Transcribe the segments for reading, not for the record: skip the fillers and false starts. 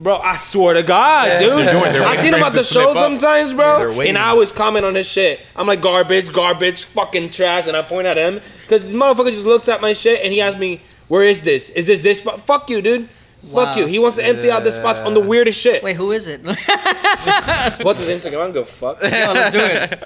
Bro, I swear to God, dude. I seen him at the show sometimes, bro. And I always comment on his shit. I'm like, garbage, fucking trash. And I point at him. Because this motherfucker just looks at my shit and he asks me, where is this? Is this spot? Fuck you, dude. Wow. Fuck you. He wants to empty out the spots on the weirdest shit. Wait, who is it? What's his Instagram? I don't give a fuck. Yo, let's do it.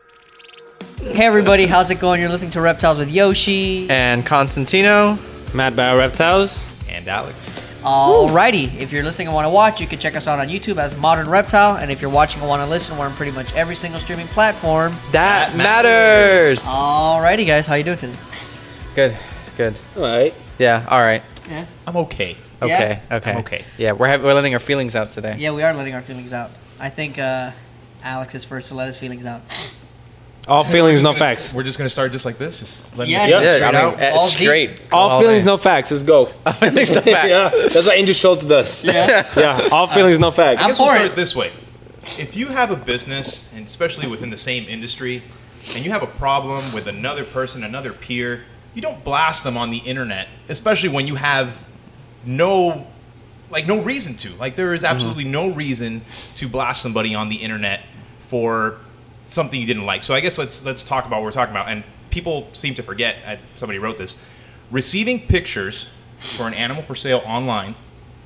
Hey, everybody. How's it going? You're listening to Reptiles with Yoshi. And Constantino. Mad Bio Reptiles. And Alex. Alrighty, if you're listening and want to watch, you can check us out on YouTube as Modern Reptile, and if you're watching and want to listen, we're on pretty much every single streaming platform. That matters. Alrighty, guys, how you doing today? Good. All right. Yeah, all right. Yeah. I'm okay. Okay. Yeah? I'm okay. Yeah, we're letting our feelings out today. Yeah, we are letting our feelings out. I think Alex is first to let his feelings out. All feelings, no facts. We're just gonna start just like this, just letting Yeah, it just straight out. All straight. All feelings, no facts. Let's go. All feelings, no facts. Yeah, that's what Angel Schultz does. Yeah. All feelings, no facts. I guess we'll for start it. this way. If you have a business, and especially within the same industry, and you have a problem with another person, another peer, you don't blast them on the internet, especially when you have no reason to. Like, there is absolutely no reason to blast somebody on the internet for something you didn't like. So I guess let's talk about what we're talking about. And people seem to forget, somebody wrote this, receiving pictures for an animal for sale online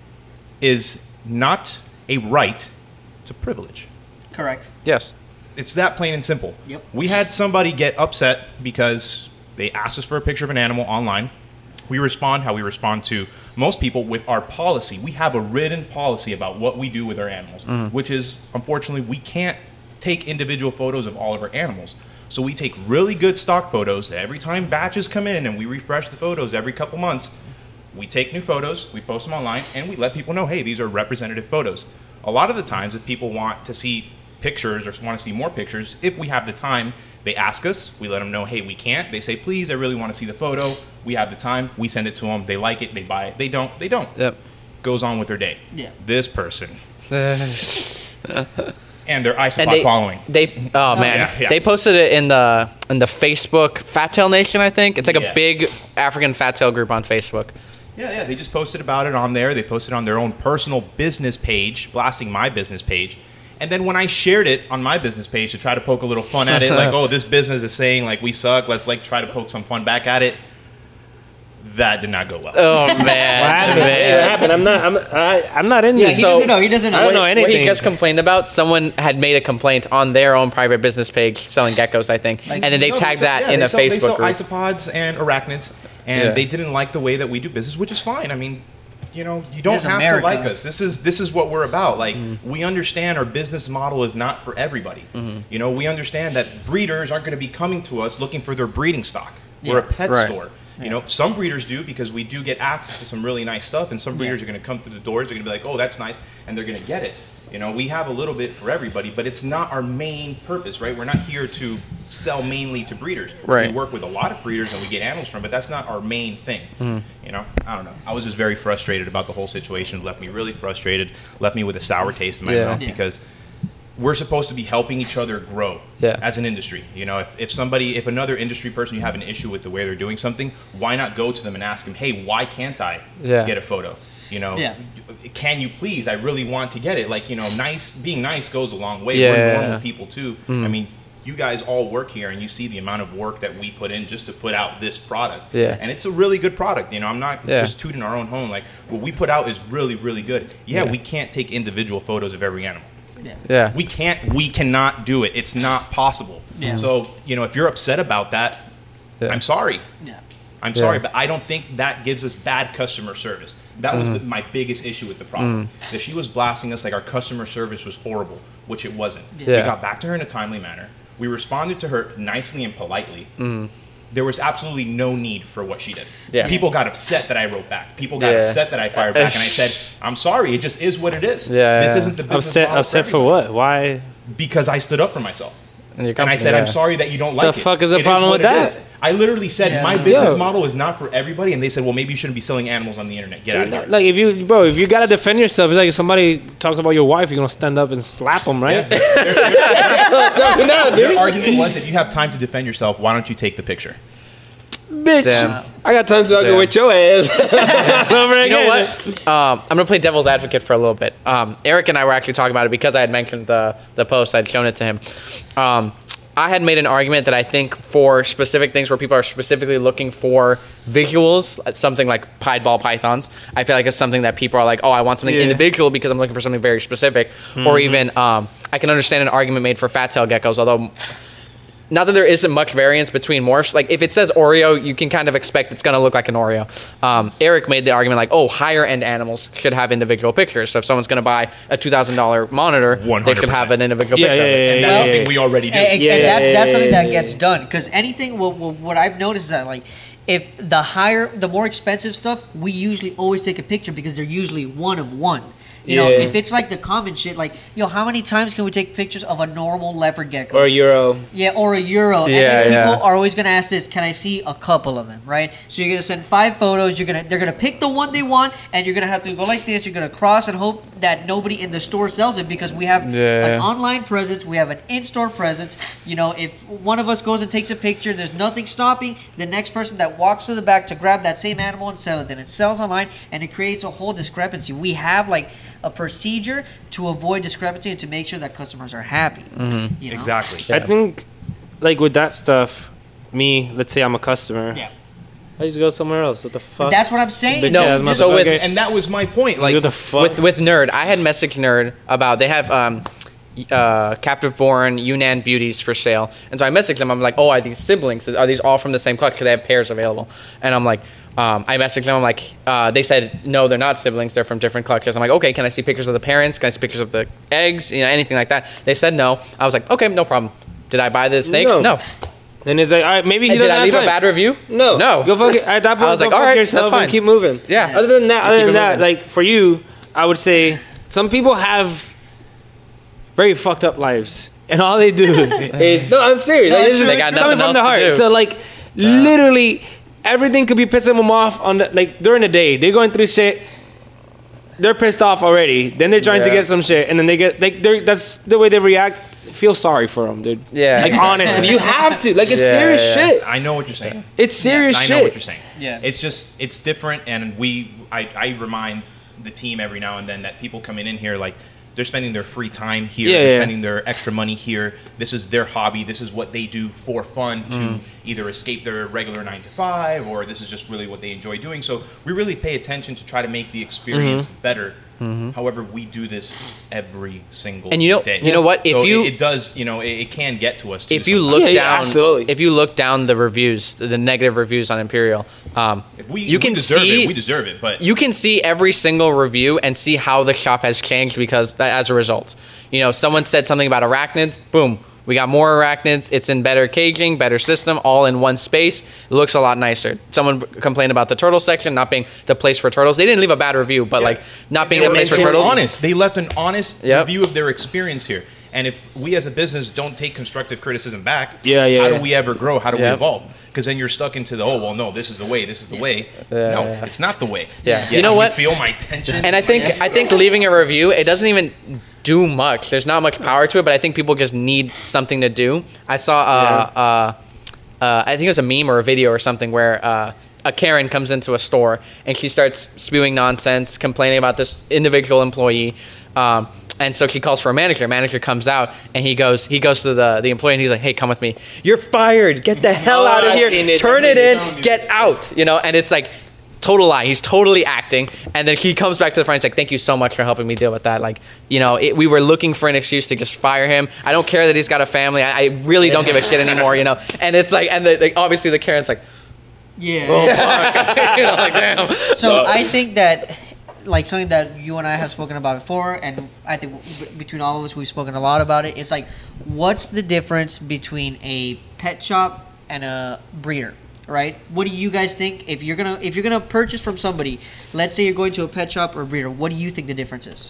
is not a right, it's a privilege. Correct. Yes. It's that plain and simple. Yep. We had somebody get upset because they asked us for a picture of an animal online. We respond how we respond to most people with our policy. We have a written policy about what we do with our animals, which is, unfortunately, we can't take individual photos of all of our animals. So we take really good stock photos. Every time batches come in and we refresh the photos every couple months, we take new photos, we post them online, and we let people know, hey, these are representative photos. A lot of the times, if people want to see pictures or want to see more pictures, if we have the time, they ask us, we let them know, hey, we can't. They say, please, I really want to see the photo. We have the time, we send it to them, they like it, they buy it. They don't. Yep. Goes on with their day. Yeah. This person. And their isopod following. They Yeah. They posted it in the Facebook Fat Tail Nation, I think. It's like a big African fat tail group on Facebook. Yeah, they just posted about it on there. They posted on their own personal business page, blasting my business page. And then when I shared it on my business page to try to poke a little fun at it, like, oh, this business is saying, like, we suck, let's, like, try to poke some fun back at it, that did not go well. Oh, man. What happened? I'm not in Yeah, this. he So doesn't know. He doesn't know. I don't know What anything. he just complained about, someone had made a complaint on their own private business page selling geckos, I think. And then they tagged that in a Facebook they group. sell isopods and arachnids, and they didn't like the way that we do business, which is fine. I mean, you know, you don't This is have America. to like us. This is what we're about. Like, we understand our business model is not for everybody. You know, we understand that breeders aren't going to be coming to us looking for their breeding stock. We're a pet store. You know, some breeders do, because we do get access to some really nice stuff, and some breeders are going to come through the doors, they're going to be like, oh, that's nice, and they're going to get it. You know, we have a little bit for everybody, but it's not our main purpose, right? We're not here to sell mainly to breeders. Right. We work with a lot of breeders and we get animals from, but that's not our main thing. You know, I don't know. I was just very frustrated about the whole situation. It left me really frustrated, left me with a sour taste in my mouth, because we're supposed to be helping each other grow as an industry. You know, if another industry person, you have an issue with the way they're doing something, why not go to them and ask them, hey, why can't I get a photo? You know, can you please? I really want to get it. Like, you know, being nice goes a long way. We're normal people too. I mean, you guys all work here, and you see the amount of work that we put in just to put out this product. And it's a really good product. You know, I'm not just tooting our own home. Like, what we put out is really, really good. We can't take individual photos of every animal. We cannot do it. It's not possible. So, you know, if you're upset about that, I'm sorry. I'm sorry, but I don't think that gives us bad customer service. That was my biggest issue with the product. That she was blasting us like our customer service was horrible, which it wasn't. We got back to her in a timely manner. We responded to her nicely and politely. There was absolutely no need for what she did. People got upset that I wrote back. People got upset that I fired back, and I said, I'm sorry, it just is what it is. This isn't the business model Upset for what? Why? Because I stood up for myself. And I said, I'm sorry that you don't like it. The fuck is the It problem what with it that? is. I literally said, my business model is not for everybody. And they said, well, maybe you shouldn't be selling animals on the internet. Get out of here. Like, if you gotta defend yourself, it's like if somebody talks about your wife, you're gonna stand up and slap them, right? Their argument was, if you have time to defend yourself, why don't you take the picture? Bitch, Damn. I got time to argue with your ass. You know what? I'm gonna play devil's advocate for a little bit. Eric and I were actually talking about it because I had mentioned the post. I'd shown it to him. I had made an argument that I think for specific things where people are specifically looking for visuals, something like Pied Ball pythons, I feel like it's something that people are like, oh, I want something individual because I'm looking for something very specific. Or even, I can understand an argument made for fat tail geckos, although not that there isn't much variance between morphs. Like, if it says Oreo, you can kind of expect it's going to look like an Oreo. Eric made the argument like, oh, higher-end animals should have individual pictures. So if someone's going to buy a $2,000 monitor, 100%. They should have an individual picture of it. And that's something we already do. And that's something that gets done. Because anything, what I've noticed is that, like, if the more expensive stuff, we usually always take a picture because they're usually one of one. You know, if it's like the common shit, like, how many times can we take pictures of a normal leopard gecko? Or a euro. Yeah, or a euro. And then people are always going to ask this, can I see a couple of them, right? So you're going to send 5 photos. They're going to pick the one they want, and you're going to have to go like this. You're going to cross and hope that nobody in the store sells it because we have an online presence. We have an in-store presence. You know, if one of us goes and takes a picture, there's nothing stopping the next person that walks to the back to grab that same animal and sell it. Then it sells online, and it creates a whole discrepancy. We have, like, a procedure to avoid discrepancy and to make sure that customers are happy. You know? Exactly. I think, like, with that stuff, let's say I'm a customer. Yeah. I just go somewhere else. What the fuck? But that's what I'm saying. No, so and that was my point. Like, what the fuck? With Nerd, I had messaged Nerd about they have captive born Yunnan beauties for sale, and so I messaged them. I'm like, oh, are these siblings? Are these all from the same clutch? Because they have pairs available, and I'm like. I messaged them. I'm like, they said no, they're not siblings. They're from different clutches. I'm like, okay, can I see pictures of the parents? Can I see pictures of the eggs? Anything like that? They said no. I was like, okay, no problem. Did I buy the snakes? No. Then it's like, all right, maybe he doesn't Did I have leave time. a bad review? No. Go fuck it. At that point, I was like, go all fuck right, yourself that's fine. and keep moving. Yeah. Other than that, moving. like, for you, I would say some people have very fucked up lives, and all they do is no. I'm serious. No, like, this is they got coming nothing from the else to heart. do. So like, literally, everything could be pissing them off on like during the day. They're going through shit. They're pissed off already. Then they're trying to get some shit, and then they get like that's the way they react. Feel sorry for them, dude. Yeah. Like honestly, you have to. Like it's serious shit. I know what you're saying. It's serious shit. I know what you're saying. Yeah. It's just it's different, and I remind the team every now and then that people coming in here like. They're spending their free time here. They're spending their extra money here. This is their hobby. This is what they do for fun to either escape their regular 9 to 5, or this is just really what they enjoy doing. So we really pay attention to try to make the experience better. However, we do this every single And you know what? If so you it does, it can get to us. Too if you sometimes. look down, absolutely. If you look down the reviews, the negative reviews on Imperial, you can see we deserve it, but you can see every single review and see how the shop has changed because as a result, someone said something about arachnids, boom. We got more arachnids. It's in better caging, better system, all in one space. It looks a lot nicer. Someone complained about the turtle section not being the place for turtles. They didn't leave a bad review, but not being the place for turtles. Honest. They left an honest review of their experience here. And if we as a business don't take constructive criticism back, how do we ever grow? How do we evolve? Because then you're stuck into no, this is the way. This is the way. No, it's not the way. Yeah. You know what? You feel my tension. And I think leaving a review, it doesn't even do much. There's not much power to it, but I think people just need something to do. I saw I think it was a meme or a video or something where a Karen comes into a store and she starts spewing nonsense, complaining about this individual employee. And so she calls for a manager. Manager comes out and he goes to the employee and he's like, "Hey, come with me. You're fired. Get the hell out of here. Turn it in. Get out." And it's like total lie. He's totally acting. And then he comes back to the front and he's like, "Thank you so much for helping me deal with that. Like, we were looking for an excuse to just fire him. I don't care that he's got a family. I really don't give a shit anymore, And it's like, and obviously the Karen's like, yeah. "Oh, fuck." Like, damn. So I think that, like, something that you and I have spoken about before, and I think between all of us we've spoken a lot about it, is like, what's the difference between a pet shop and a breeder, right? What do you guys think? If you're gonna purchase from somebody, let's say you're going to a pet shop or a breeder, what do you think the difference is?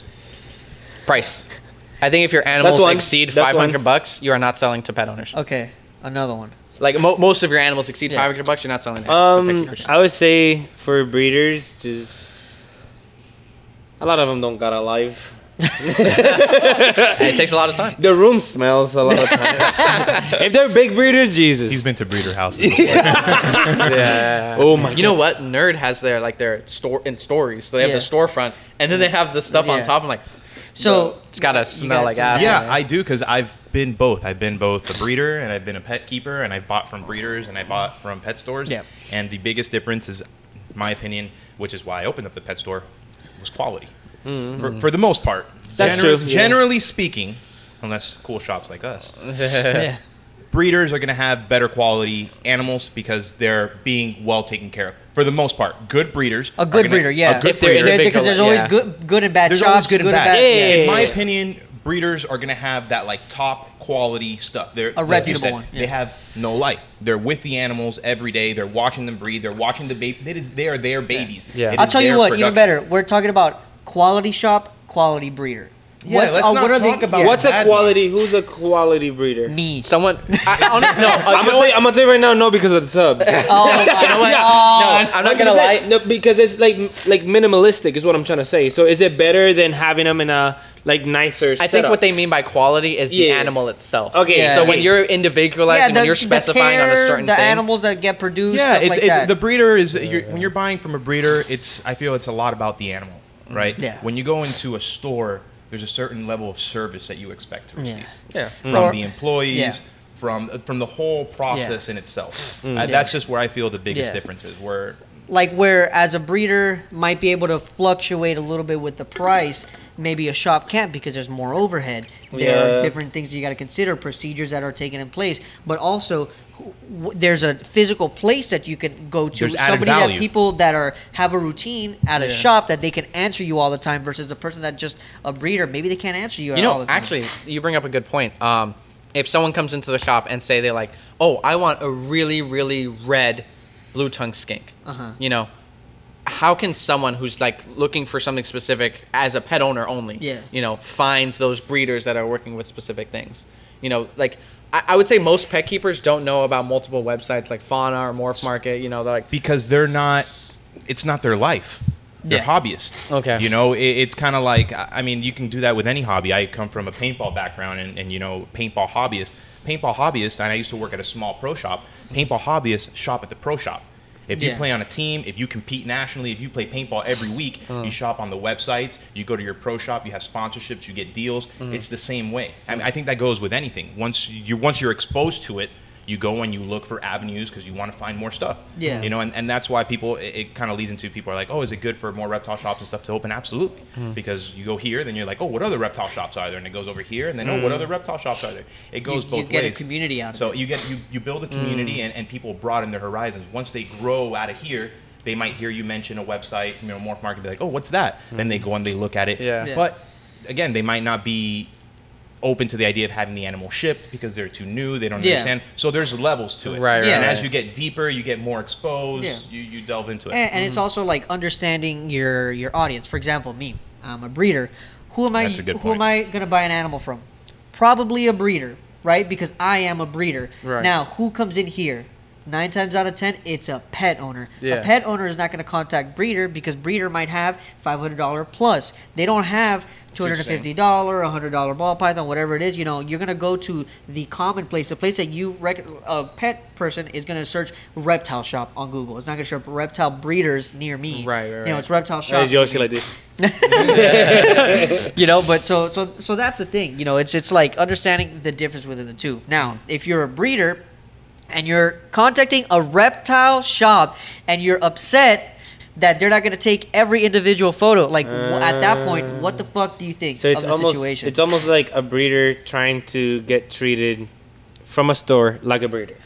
Price. I think if your animals exceed $500, you are not selling to pet owners. Okay, another one. Like most of your animals exceed $500, you're not selling to pet owners. I would say for breeders, just a lot of them don't got a life. It takes a lot of time. The room smells a lot of times. If they're big breeders, Jesus. He's been to breeder houses before. Yeah. Oh my. You know what? Nerd has their store in stories. So they have the storefront, and then they have the stuff on top. I'm like, so it's gotta smell like ass. Yeah, I do, because I've been both. I've been both a breeder and I've been a pet keeper, and I bought from breeders and I bought from pet stores. Yeah. And the biggest difference is, in my opinion, which is why I opened up the pet store, was quality. For the most part. That's true. Generally speaking, unless cool shops like us, yeah. breeders are going to have better quality animals because they're being well taken care of. For the most part, good breeders. A good breeder, yeah. A good If they're breeder. Because there's always good and bad There's shops. always good and bad. Yeah. In my opinion, breeders are going to have that like top quality stuff. They're A like you reputable said, one, yeah. They have no life. They're with the animals every day. They're watching them breed. They're watching the baby. They are their babies. Yeah. It I'll is tell you their what, even production. better. We're talking about quality shop, quality breeder. Yeah, let's not what are talk about What's a bad quality? ones. Who's a quality breeder? Me. Someone. I'm gonna tell you right now, no, because of the tub. Oh, You know what? No, I'm not gonna lie. No, because it's like minimalistic is what I'm trying to say. So is it better than having them in a like nicer I think setup? what they mean by quality is the Yeah. animal itself. Okay, Yeah. So okay. when you're individualizing, when you're specifying on a certain the thing, animals that get produced, Yeah, stuff it's like that. the breeder is when you're buying from a breeder. I feel it's a lot about the animal, right? Yeah. When you go into a store, there's a certain level of service that you expect to receive yeah. from Or- the employees, yeah. from the whole process in itself. Yeah. That's just where I feel the biggest Yeah. difference is. Where Like where as a breeder might be able to fluctuate a little bit with the price, maybe a shop can't because there's more overhead. There are different things you got to consider, procedures that are taken in place, but also there's a physical place that you can go to. There's added Somebody value. that people that have a routine at a shop that they can answer you all the time versus a person that just a breeder. Maybe they can't answer you. You all know, the time. actually, you bring up a good point. If someone comes into the shop and say they're like, "Oh, I want a really, really red blue tongue skink," you know, how can someone who's like looking for something specific as a pet owner only, you know, find those breeders that are working with specific things? You know, like I would say most pet keepers don't know about multiple websites like Fauna or Morph Market. You know, they're like because it's not their life. They're hobbyists. Okay. You know, it's kind of like, I mean, you can do that with any hobby. I come from a paintball background and you know, paintball hobbyists, and I used to work at a small pro shop. Paintball hobbyists shop at the pro shop. If you play on a team, if you compete nationally, if you play paintball every week, you shop on the websites, you go to your pro shop, you have sponsorships, you get deals. It's the same way. I mean, I think that goes with anything. Once you're exposed to it, you go and you look for avenues because you want to find more stuff. Yeah. You know, and that's why it kind of leads into people are like, oh, is it good for more reptile shops and stuff to open? Absolutely. Because you go here, then you're like, oh, what other reptile shops are there? And it goes over here, and then, oh, what other reptile shops are there? It goes both ways. You get a community out of So it. you build a community and people broaden their horizons. Once they grow out of here, they might hear you mention a website, you know, Morph Market, be like, oh, what's that? Then they go and they look at it. Yeah. But again, they might not be open to the idea of having the animal shipped because they're too new, they don't understand. So there's levels to it. Right, Yeah. And right. as you get deeper, you get more exposed, you delve into it. And it's also like understanding your audience. For example, me, I'm a breeder. Who am That's a good Who am I going to buy an animal from? Probably a breeder, right? Because I am a breeder. Right. Now, who comes in here? 9 times out of 10, it's a pet owner. Yeah. A pet owner is not going to contact breeder because breeder might have $500 plus. They don't have $250, $100 ball python, whatever it is. You know, you're going to go to the common place, the place that a pet person is going to search reptile shop on Google. It's not going to search reptile breeders near me. Right. You know, it's reptile shop. As Yoshi like this. You know, but so that's the thing. You know, it's like understanding the difference within the two. Now, if you're a breeder and you're contacting a reptile shop and you're upset that they're not going to take every individual photo, like at that point, what the fuck do you think So of the situation? it's almost like a breeder trying to get treated from a store like a breeder.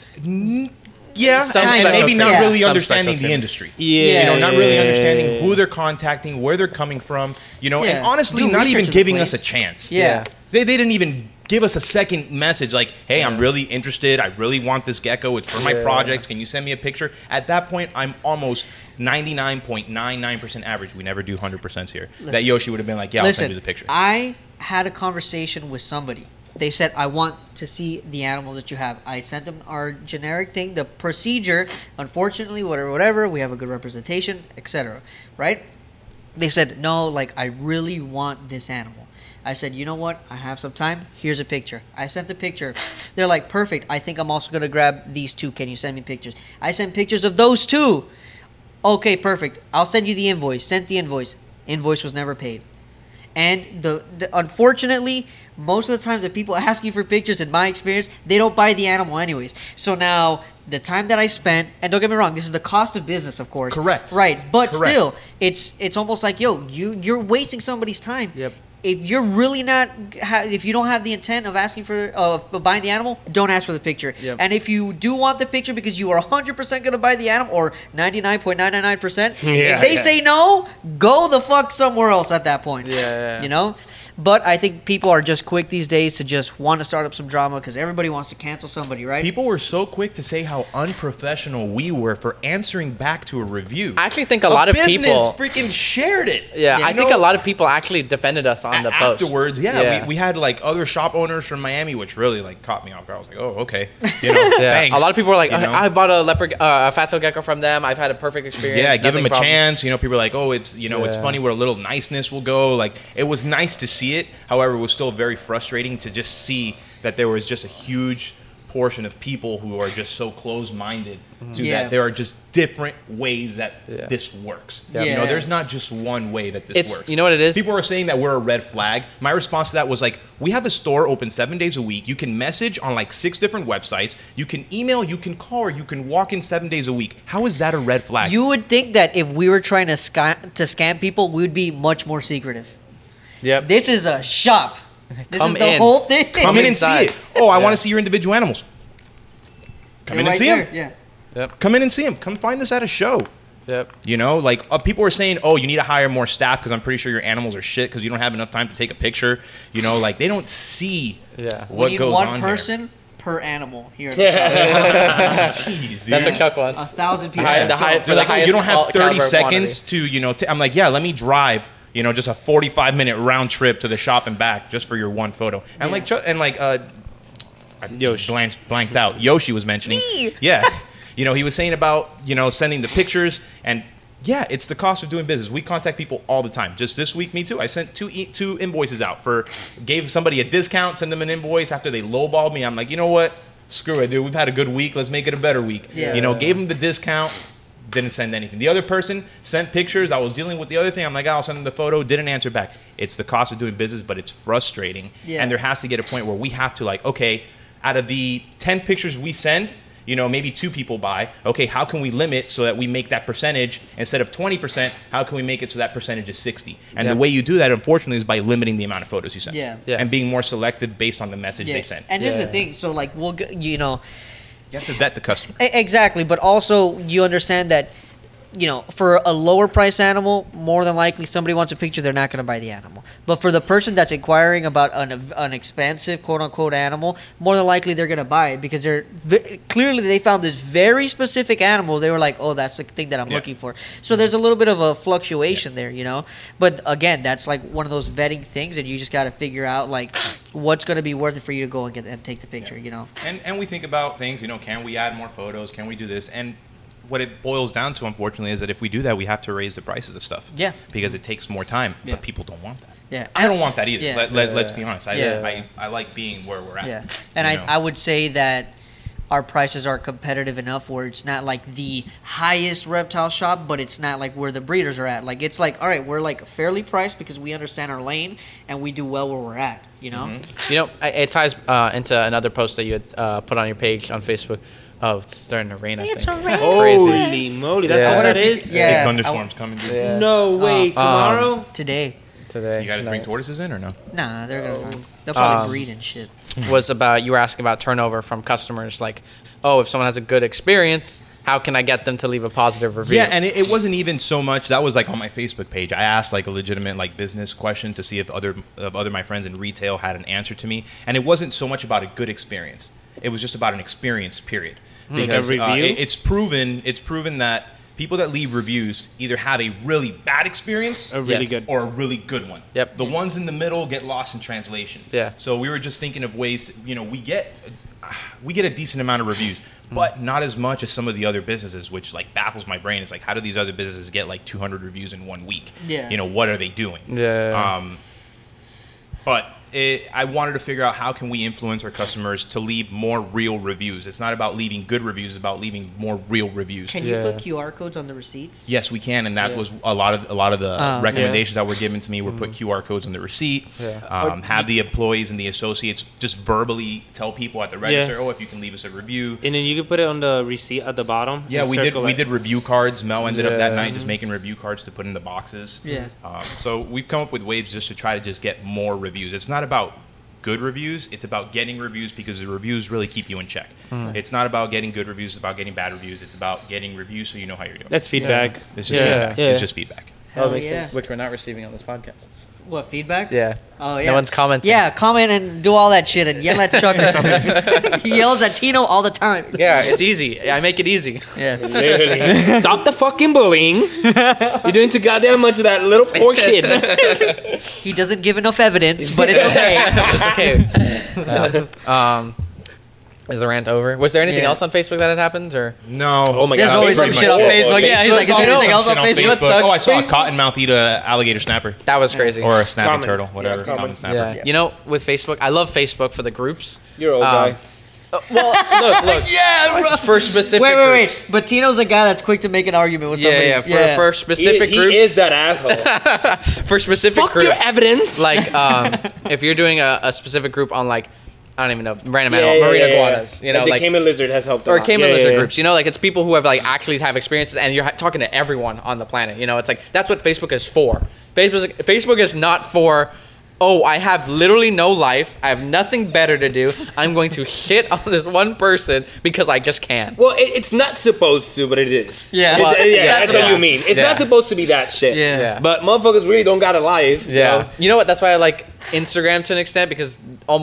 Yeah, Some and special maybe not treatment. really Some understanding special the industry. Yeah. You know, not really understanding who they're contacting, where they're coming from, you know, Yeah. and honestly, Do not research even of the giving place. us a chance. Yeah. They didn't even give us a second message like, hey, I'm really interested. I really want this gecko. It's for my project. Can you send me a picture? At that point, I'm almost 99.99% average. We never do 100% here. That Yoshi would have been like, yeah, I'll send you the picture. I had a conversation with somebody. They said, I want to see the animal that you have. I sent them our generic thing, the procedure. Unfortunately, whatever, we have a good representation, etc. Right? They said, no, like, I really want this animal. I said, you know what? I have some time. Here's a picture. I sent the picture. They're like, perfect. I think I'm also going to grab these two. Can you send me pictures? I sent pictures of those two. Okay, perfect. I'll send you the invoice. Sent the invoice. Invoice was never paid. And the unfortunately, most of the times that people ask you for pictures, in my experience, they don't buy the animal anyways. So now the time that I spent, and don't get me wrong, this is the cost of business, of course. Correct. Right, but Correct. still, it's almost like, yo, you're wasting somebody's time. Yep. If you're really not, if you don't have the intent of asking for, buying the animal, don't ask for the picture. Yep. And if you do want the picture because you are 100% going to buy the animal, or 99.999%, if they say no, go the fuck somewhere else at that point. Yeah. You know? But I think people are just quick these days to just want to start up some drama because everybody wants to cancel somebody, right? People were so quick to say how unprofessional we were for answering back to a review. I actually think a lot of people freaking shared it. Yeah, I think a lot of people actually defended us on the post. Afterwards, we had like other shop owners from Miami, which really like caught me off guard. I was like, oh, okay, thanks. A lot of people were like, I bought a leopard, a fatso gecko from them. I've had a perfect experience. Yeah, give them a chance. People were like, oh, it's it's funny where a little niceness will go. Like, it was nice to see it. However, it was still very frustrating to just see that there was just a huge portion of people who are just so close-minded to that there are just different ways that this works. Yeah. There's not just one way that this works. You know what it is? People are saying that we're a red flag. My response to that was like, we have a store open 7 days a week. You can message on like 6 different websites. You can email, you can call, or you can walk in 7 days a week. How is that a red flag? You would think that if we were trying to scam people, we would be much more secretive. Yep. This is a shop. This Come is the in. whole thing. Come in and see it. Oh, I want to see your individual animals. Come in and see them. Yeah. Yep. Come in and see them. Come find us at a show. Yep. People were saying, oh, you need to hire more staff because I'm pretty sure your animals are shit because you don't have enough time to take a picture. They don't see what goes on one person per animal here. Jeez, dude. That's what Chuck wants. 1,000 people. You don't have 30 seconds to, I'm like, yeah, let me drive. Just a 45-minute round trip to the shop and back just for your one photo. And Yoshi blanked out. Yoshi was mentioning. Yeah. He was saying about, sending the pictures and it's the cost of doing business. We contact people all the time. Just this week, me too. I sent two invoices out gave somebody a discount, send them an invoice after they lowballed me. I'm like, you know what? Screw it, dude. We've had a good week. Let's make it a better week. Yeah. Gave them the discount. Didn't send anything. The other person sent pictures. I was dealing with the other thing. I'm like, I'll send them the photo. Didn't answer back. It's the cost of doing business, but it's frustrating. Yeah. And there has to get a point where we have to okay, out of the 10 pictures we send, maybe 2 people buy. Okay, how can we limit so that we make that percentage instead of 20%? How can we make it so that percentage is 60? And the way you do that, unfortunately, is by limiting the amount of photos you send. Yeah. And being more selective based on the message they send. And this is the thing. So we'll you have to vet the customer. Exactly, but also you understand that, for a lower price animal, more than likely somebody wants a picture, they're not going to buy the animal. But for the person that's inquiring about an expensive quote unquote animal, more than likely they're going to buy it because clearly they found this very specific animal. They were like, oh, that's the thing that I'm looking for. So there's a little bit of a fluctuation there, But again, that's like one of those vetting things, and you just got to figure out what's going to be worth it for you to go and take the picture, And we think about things, can we add more photos? Can we do this? And what it boils down to, unfortunately, is that if we do that, we have to raise the prices of stuff. Yeah. Because it takes more time. Yeah. But people don't want that. Yeah. I don't want that either. Yeah. Let's be honest. I like being where we're at. Yeah. And I would say that our prices are competitive enough where it's not like the highest reptile shop, but it's not like where the breeders are at. It's all right, we're fairly priced because we understand our lane and we do well where we're at, Mm-hmm. It ties into another post that you had put on your page on Facebook. Oh, it's starting to rain. It's a rain. Holy moly, that's all that is? Yeah. Big thunderstorms coming. Yeah. No way, tomorrow? Today. You guys bring tortoises in or no? Nah, they're they'll probably breed and shit. Was about, you were asking about turnover from customers, if someone has a good experience, how can I get them to leave a positive review? Yeah, and it wasn't even so much. That was on my Facebook page. I asked a legitimate business question to see if other my friends in retail had an answer to me, and it wasn't so much about a good experience. It was just about an experience, period. Because it's proven that people that leave reviews either have a really bad experience, good, or a really good one. Yep. The ones in the middle get lost in translation. Yeah. So we were just thinking of ways. We get a decent amount of reviews. but not as much as some of the other businesses, which like baffles my brain. It's like, how do these other businesses get like 200 reviews in 1 week? Yeah. You know, what are they doing? Yeah. But I wanted to figure out how can we influence our customers to leave more real reviews. It's not about leaving good reviews; it's about leaving more real reviews. Can you put QR codes on the receipts? Yes, we can, and that was a lot of the recommendations that were given to me were put QR codes on the receipt. Have the employees and the associates just verbally tell people at the register, oh, if you can leave us a review, and then you can put it on the receipt at the bottom. Yeah, we did review cards. Mel ended up that night just making review cards to put in the boxes. Yeah. So we've come up with ways just to try to just get more reviews. It's not about good reviews, it's about getting reviews because the reviews really keep you in check. It's not about getting good reviews, it's about getting bad reviews. It's about getting reviews so you know how you're doing. That's feedback. It's just feedback. It's just feedback. Hell yeah. Which we're not receiving on this podcast. What, feedback? Yeah. Oh, yeah. No one's commenting. Yeah, comment and do all that shit and yell at Chuck or something. He yells at Tino all the time. Yeah, it's easy. I make it easy. Yeah. Literally. Stop the fucking bullying. You're doing too goddamn much of that little poor kid. He doesn't give enough evidence, but it's okay. It's okay. Is the rant over? Was there anything else on Facebook that had happened, or no? Oh my god! There's always some shit on Facebook. Yeah, he's like, is there anything else on Facebook? Oh, I saw a cottonmouth eat a alligator snapper. That was crazy. Or a snapping turtle, whatever. Common snapper. Yeah. You know, with Facebook, I love Facebook for the groups. You're old guy. Well, look. Yeah, for specific wait. But Tino's a guy that's quick to make an argument with somebody. For specific groups. He is that asshole. For specific Fuck groups. your evidence. Like, if you're doing a specific group on, like, I don't even know, random animal, marine iguanas, you know, the like Cayman lizard has helped. Or Cayman lizard groups, you know, like it's people who have like actually have experiences, and you're talking to everyone on the planet. You know, it's like that's what Facebook is for. Facebook is not for, oh, I have literally no life. I have nothing better to do. I'm going to shit on this one person because I just can. Well, it's not supposed to, but it is. Yeah. That's what you mean. It's not supposed to be that shit. Yeah. But motherfuckers really don't got a life. Yeah. You know what? That's why I like Instagram to an extent, because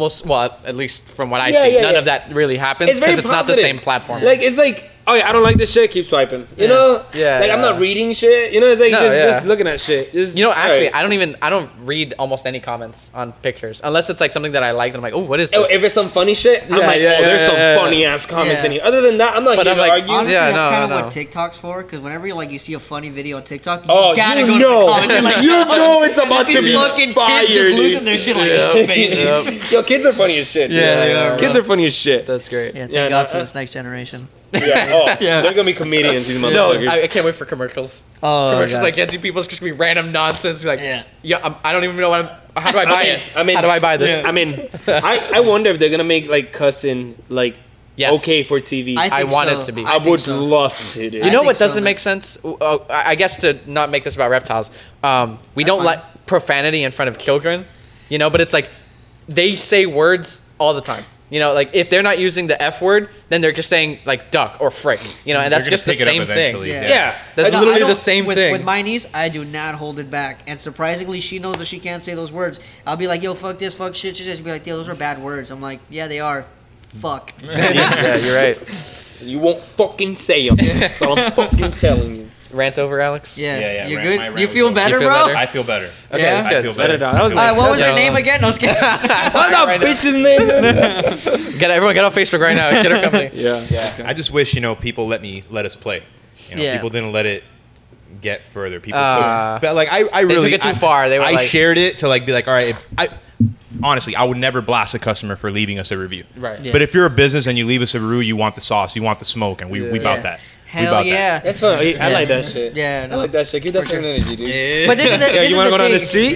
at least from what I see, none of that really happens because it's not the same platform. Like, it's like, oh yeah, I don't like this shit, keep swiping. You know? Yeah. Like, I'm not reading shit. You know, it's like just looking at shit. Just, you know, actually, I don't read almost any comments on pictures unless it's like something that I like and I'm like, oh, what is this? If it's some funny shit, I'm like, there's some funny ass comments in here. Other than that, I'm not here to argue. Honestly, that's kind of what TikTok's for, because whenever you see a funny video on TikTok, you gotta go to the comments. You're like, you know it's about to be fucking fire, kids just losing their shit like amazing. Yo, kids are funny as shit. Yeah, they are. Kids are funny as shit. That's great. Yeah, thank God for this next generation. They're gonna be comedians, these motherfuckers. No, I can't wait for commercials. Commercials like Gen Z people, it's just gonna be random nonsense. Like, I don't even know how do I buy it? How do I buy this? I mean, I wonder if they're gonna make like cussing like okay for TV. I want it to be. I would love to. Dude. You know what doesn't make sense? I guess to not make this about reptiles, we don't let profanity in front of children. You know, but it's like they say words all the time. You know, like if they're not using the F word, then they're just saying like duck or frick. You know, and that's just the same thing. Yeah. That's literally the same thing. With my niece, I do not hold it back, and surprisingly, she knows that she can't say those words. I'll be like, yo, fuck this, fuck shit. She'll be like, yo, those are bad words. I'm like, yeah, they are. Fuck. Yeah, you're right. You won't fucking say them. That's all I'm fucking telling you. Rant over, Alex? Yeah. You're good? You feel better, bro? I feel better. Okay, that's good. I feel better. That was nice. What was her name again? No, I was kidding. What's that bitch's name? Everyone get off Facebook right now. Shit our company. Yeah. I just wish, people let us play. People didn't let it get further. People took, but like I really took it too far. They were shared it to like be like, all right, honestly, I would never blast a customer for leaving us a review. Right. Yeah. But if you're a business and you leave us a review, you want the sauce, you want the smoke, and we bout that. Hell yeah. That's fun. I like that shit. Yeah. I like that shit. Give that certain energy, dude. But this is the you want to go down the street?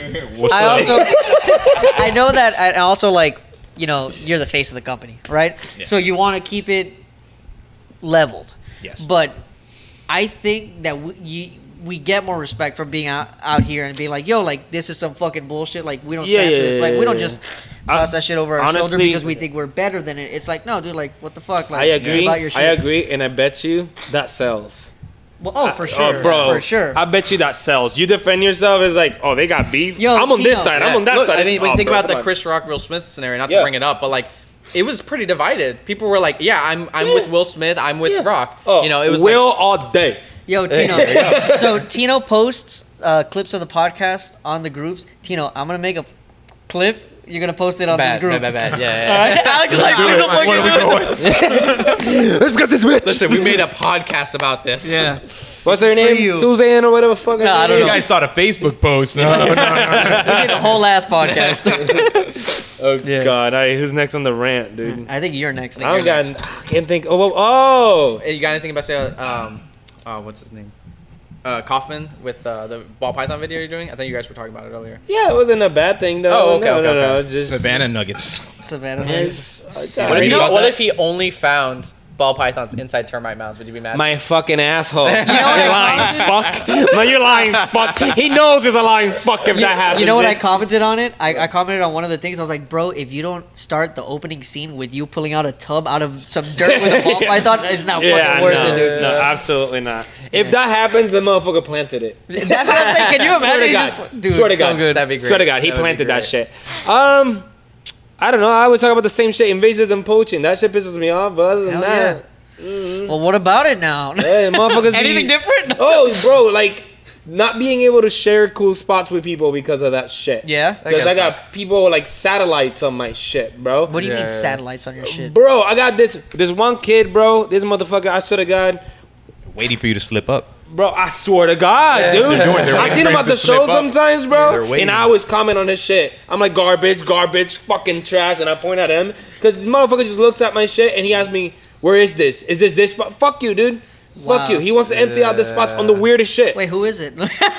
I know that, and also like, you're the face of the company, right? Yeah. So you want to keep it leveled. Yes. But I think that we get more respect from being out here and being like, yo, like, this is some fucking bullshit. Like, we don't stand for this. Like, we don't just toss that shit over our shoulder because we think we're better than it. It's like, no, dude, like, what the fuck? Like, I agree. About your shit. I agree, and I bet you that sells. Well, for sure. Bro, for sure. I bet you that sells. You defend yourself as like, oh, they got beef. Yo, I'm on this side. I'm on that side. I mean, when you think about the Chris Rock, Will Smith scenario, not to bring it up, but like, it was pretty divided. People were like, yeah, I'm with Will Smith. I'm with Rock. Oh, it was Will all day. Yo, Tino. So Tino posts clips of the podcast on the groups. Tino, I'm gonna make a clip. You're gonna post it on this group. Bad. Yeah. Alex is like, please don't fucking do it. Let's get this bitch. Listen, we made a podcast about this. Yeah. What's her name? Suzanne or whatever fuck. No, I don't You know. guys start a Facebook post. We did a whole ass podcast. Oh God! All right, who's next on the rant, dude? I think you're next. I can't think. Oh. Hey, you got anything about say? What's his name? Kaufman with the ball python video you're doing. I think you guys were talking about it earlier. Yeah, it wasn't a bad thing though. Oh, okay, No, just Savannah Nuggets. Savannah. What if he only found ball pythons inside termite mounds? Would you be mad? my fucking asshole. You're what lying, fuck. No, you're lying, fuck. He knows it's a lying fuck if that happens. You know what I dude. commented on it? I commented on one of the things. I was like, bro, if you don't start the opening scene with you pulling out a tub out of some dirt with a ball python, it's not fucking worth it, dude. No, absolutely not. If that happens, the motherfucker planted it. That's what I'm saying. Can you Swear to imagine? God. Dude, Swear to so God. good. That'd be great. Swear to God, he That would be planted that great. shit. I don't know. I was talking about the same shit. Invasives and poaching. That shit pisses me off. But other than Hell that, Well, what about it now? hey, motherfuckers. Anything different? Oh, bro, like not being able to share cool spots with people because of that shit. Yeah. Because I got people like satellites on my shit, bro. What do you Yeah. mean satellites on your shit? Bro, I got this one kid, bro. This motherfucker, I swear to God. Waiting for you to slip up. Bro, I swear to God, dude. they're I seen him waiting at the to slip show up. sometimes, They're bro. waiting. And I always comment on his shit. I'm like, garbage, fucking trash. And I point at him. Because this motherfucker just looks at my shit and he asks me, where is this? Is this spot? Fuck you, dude. Wow. Fuck you. He wants to empty out the spots on the weirdest shit. Wait, who is it?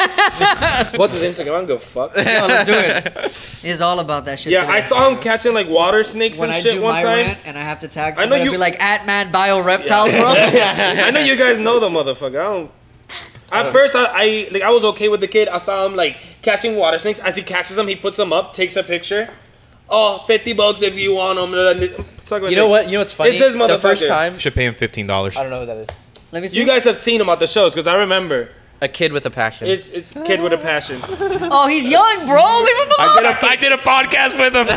What's his Instagram? I don't give a fuck. No, let's do it. It's all about that shit. Yeah, today. I saw him catching like water snakes when and I shit do one my time. rant and I have to tag I know somebody, I'll you- be like, @man bio reptiles, bro. I know you guys know the motherfucker. At first, I was okay with the kid. I saw him like catching water snakes. As he catches them, he puts them up, takes a picture. Oh, $50 if you want them. You know what? You know what's funny? It's this The first motherfucker. time, Should pay him $15. I don't know who that is. Let me see. You guys have seen him at the shows because I remember. A kid with a passion. It's kid with a passion. Oh, he's young, bro. Leave him alone. I did a podcast with him.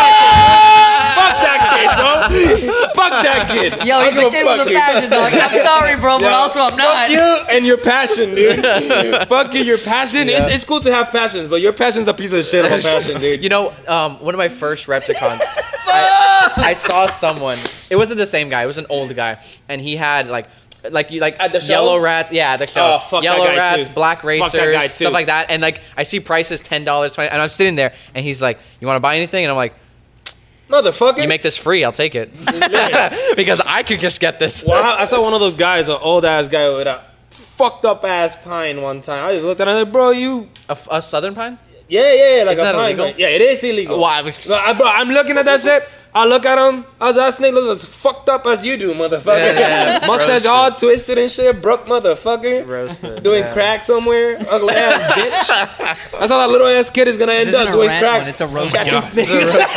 Fuck that kid, bro. Fuck that kid. Yo, I he's don't a give kid with fuck, a dude. passion, dog. I'm sorry, bro, but Yeah. also I'm not. Fuck you and your passion, dude. Fuck you, your passion. Yeah. It's cool to have passions, but your passion's a piece of shit of a passion, dude. You know, one of my first Repticons, I saw someone. It wasn't the same guy. It was an old guy, and he had like At the show? yellow rats. Yeah, at the show. Oh, fuck that yellow guy, rats, too. black Fuck that racers, guy, too. stuff like that. And like I see prices $10, $20, and I'm sitting there, and he's like, "You want to buy anything?" And I'm like, Motherfucker. "You make this free, I'll take it," because I could just get this. Well, I saw one of those guys, an old ass guy with a fucked up ass pine one time. I just looked at him like, bro, you. A southern pine? Yeah, like Isn't a that pine. illegal? Pine. Yeah, it is illegal. Well, I was- No, bro, I'm looking at that shit. I look at him. That snake looks as fucked up as you do, motherfucker. Yeah, Mustache roasted. all twisted and shit. Broke motherfucker. Roasted, Doing yeah. crack somewhere. Ugly ass bitch. I saw that little ass kid is gonna end This up isn't a doing rant crack. one, it's a roast. catching Yeah. snakes.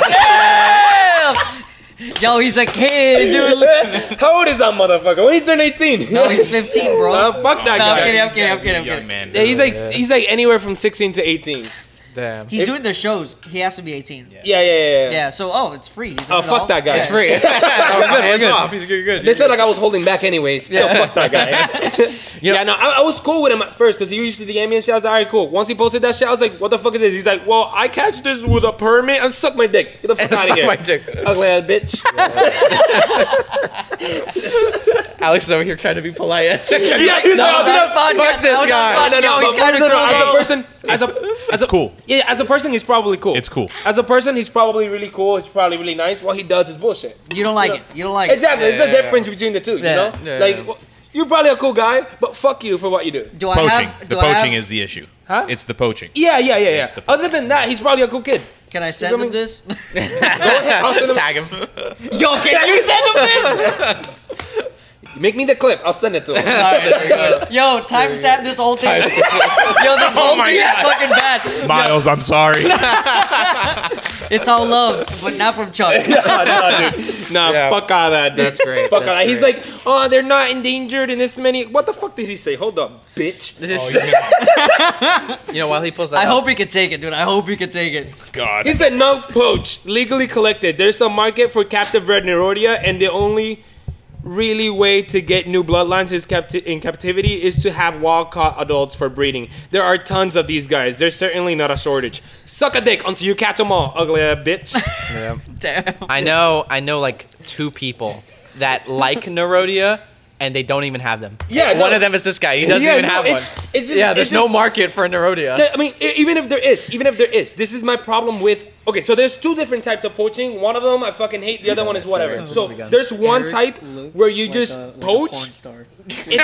Yo, he's a kid, dude. How old is that motherfucker? When he turned 18? No, he's 15, bro. Fuck that No, I'm guy. kidding, I'm kidding. Young man. Yeah, he's like anywhere from 16 to 18. Damn. He's doing the shows. He has to be 18. Yeah. Yeah, so, it's free. He's Oh, an adult. fuck that guy. Yeah. It's Free. Hands off. He's good. They felt like I was holding back anyways. Still, fuck that guy. Yeah, no, I was cool with him at first because he used to DM me and shit. I was like, all right, cool. Once he posted that shit, I was like, what the fuck is this? He's like, well, I catch this with a permit. I suck my dick. Get the fuck out of Suck here. my dick. Ugly ass bitch. Alex is over here trying to be polite. Yeah, he's That was on podcast. Fuck this That was on guy. podcast. Yo, he's kind of cool. As a though. person, as a cool. Yeah, as a person, he's probably cool. It's cool. As a person, he's probably really cool. He's probably really nice. What he does is bullshit. You don't like it. You don't like it. Exactly. There's a difference between the two. Yeah. You know, Yeah, like yeah. well, you're probably a cool guy, but fuck you for what you do. Do I Poaching. have... The do I poaching have- is the issue. Huh? It's the poaching. Yeah. It's the- Other than that, he's probably a cool kid. Can I send him this? I'll send him. Tag him. Yo, can you send him this? Make me the clip. I'll send it to him. Yo, timestamp this whole thing. Yo, this whole my thing is God. fucking bad. Miles, I'm sorry. It's all love, but not from Chuck. Nah, Yeah. fuck all that, dude. That's great. Fuck all That's that. He's great. like, oh, they're not endangered in this many. What the fuck did he say? Hold up, bitch. You know, while he pulls that I up, hope he can take it, dude. I hope he can take it. God. He said, no, poach, legally collected. There's a market for captive bred Nerodia, and they only really way to get new bloodlines in captivity is to have wild-caught adults for breeding. There are tons of these guys. There's certainly not a shortage. Suck a dick until you catch them all, ugly bitch. Yeah. Damn. I know like 2 people that like Nerodia and they don't even have them. Yeah, one of them is this guy. He doesn't even have one. It's just, there's no market for Nerodia. I mean, even if there is, this is my problem with. Okay, so there's 2 different types of poaching. One of them I fucking hate. The other one is whatever. So there's one type where you just poach. Sorry,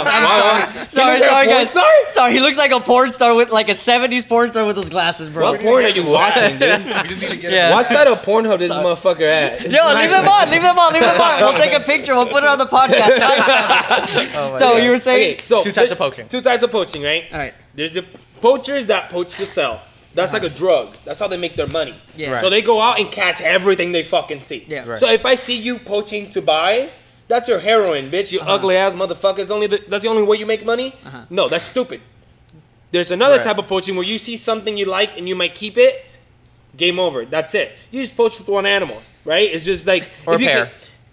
guys. Sorry, he looks like a porn star with like a 70s porn star with those glasses, bro. What porn are you watching, dude? What side of Pornhub is this motherfucker at? Yo, leave them on. We'll take a picture. We'll put it on the podcast. So you were saying? Okay, so 2 types of poaching. 2 types of poaching, right? All right. There's the poachers that poach to sell. That's like a drug. That's how they make their money. Yeah. Right. So they go out and catch everything they fucking see. Yeah. Right. So if I see you poaching to buy, that's your heroin, bitch. You ugly ass motherfucker. That's the only way you make money? No, that's stupid. There's another type of poaching where you see something you like and you might keep it. Game over. That's it. You just poach with one animal, right? It's just like or a pair.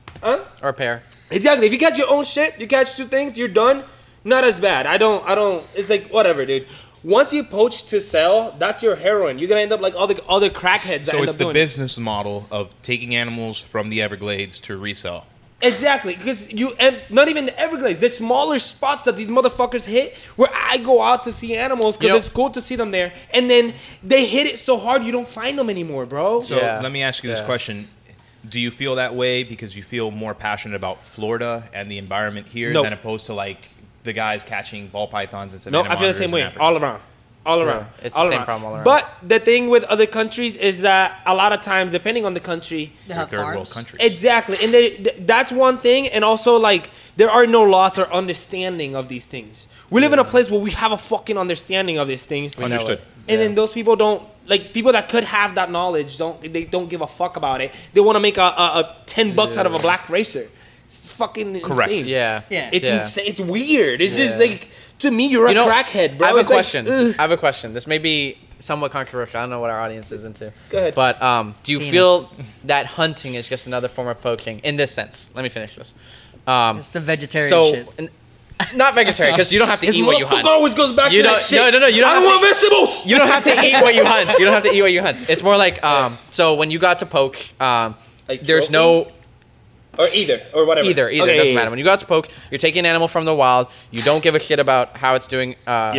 Or a pair. Exactly. If you catch your own shit, you catch 2 things, you're done. Not as bad. I don't. It's like whatever, dude. Once you poach to sell, that's your heroin. You're gonna end up like all the other crackheads. So it's the business model of taking animals from the Everglades to resell. Exactly, because and not even the Everglades. There's smaller spots that these motherfuckers hit where I go out to see animals because it's cool to see them there, and then they hit it so hard you don't find them anymore, bro. So let me ask you this question. Do you feel that way because you feel more passionate about Florida and the environment here than opposed to like the guys catching ball pythons and savannah monitors? No, I feel the same way. All around. It's the same problem all around. But the thing with other countries is that a lot of times, depending on the country, they have third world countries. Exactly, and that's one thing. And also, like, there are no laws or understanding of these things. We live in a place where we have a fucking understanding of these things. Understood. And then those people don't, like, people that could have that knowledge don't give a fuck about it. They want to make a $10 out of a black racer. It's fucking insane. Yeah. It's insane. It's weird. It's just like, to me, you're a crackhead, bro. I have a question. This may be somewhat controversial. I don't know what our audience is into. Go ahead. But do you feel that hunting is just another form of poaching in this sense? Let me finish this. It's the vegetarian shit. Not vegetarian, because you don't have to eat what you hunt. Always goes back to that shit. No. You don't I don't want vegetables. You don't have to eat what you hunt. You don't have to eat what you hunt. It's more like so when you got to poach, there's no. Or either, or whatever. Either, it doesn't matter. When you go out to poach, you're taking an animal from the wild. You don't give a shit about how it's doing.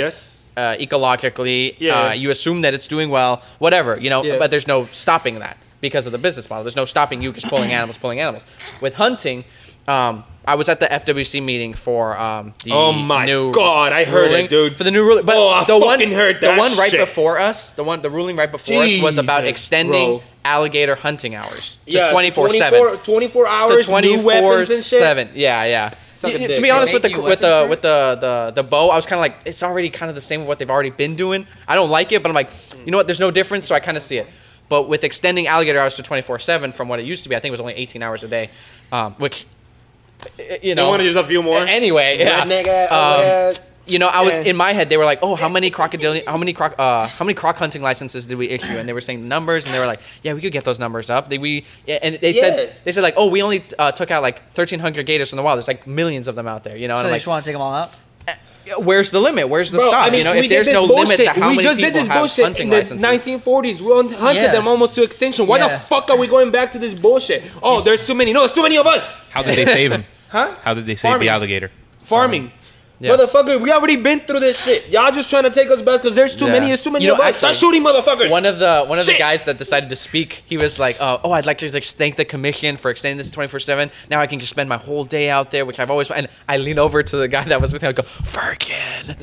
Ecologically. You assume that it's doing well. Whatever, But there's no stopping that because of the business model. There's no stopping you just pulling animals. With hunting, I was at the FWC meeting for the oh my new god, I heard ruling, it, dude. For the new ruling, but I fucking heard that the one right shit. before us, the ruling right before us was about extending alligator hunting hours to 24/7. 24 hours, to 24/7. Yeah. To be honest, with the bow, I was kind of like, it's already kind of the same with what they've already been doing. I don't like it, but I'm like, you know what? There's no difference, so I kind of see it. But with extending alligator hours to 24/7 from what it used to be, I think it was only 18 hours a day, which. You want to use a few more? Anyway, yeah. I was in my head. They were like, "Oh, how many croc hunting licenses did we issue?" And they were saying numbers, and they were like, "Yeah, we could get those numbers up." They said like, "Oh, we only took out like 1,300 gators from the wild. There's like millions of them out there." So they just want to take them all out. Where's the limit? Where's the stop? If there's no limit to how many people have hunting licenses. In the 1940s, we hunted them almost to extinction. Why the fuck are we going back to this bullshit? Oh, there's too many. No, there's too many of us. How did they save him? Huh? How did they save the alligator? Farming. Yeah. Motherfucker, we already been through this shit. Y'all just trying to take us back because there's too many. There's too many of us. Start shooting motherfuckers. One of the guys that decided to speak, he was like, I'd like to just thank the commission for extending this 24/7. Now I can just spend my whole day out there, which I've always. And I lean over to the guy that was with him. I go, Firkin.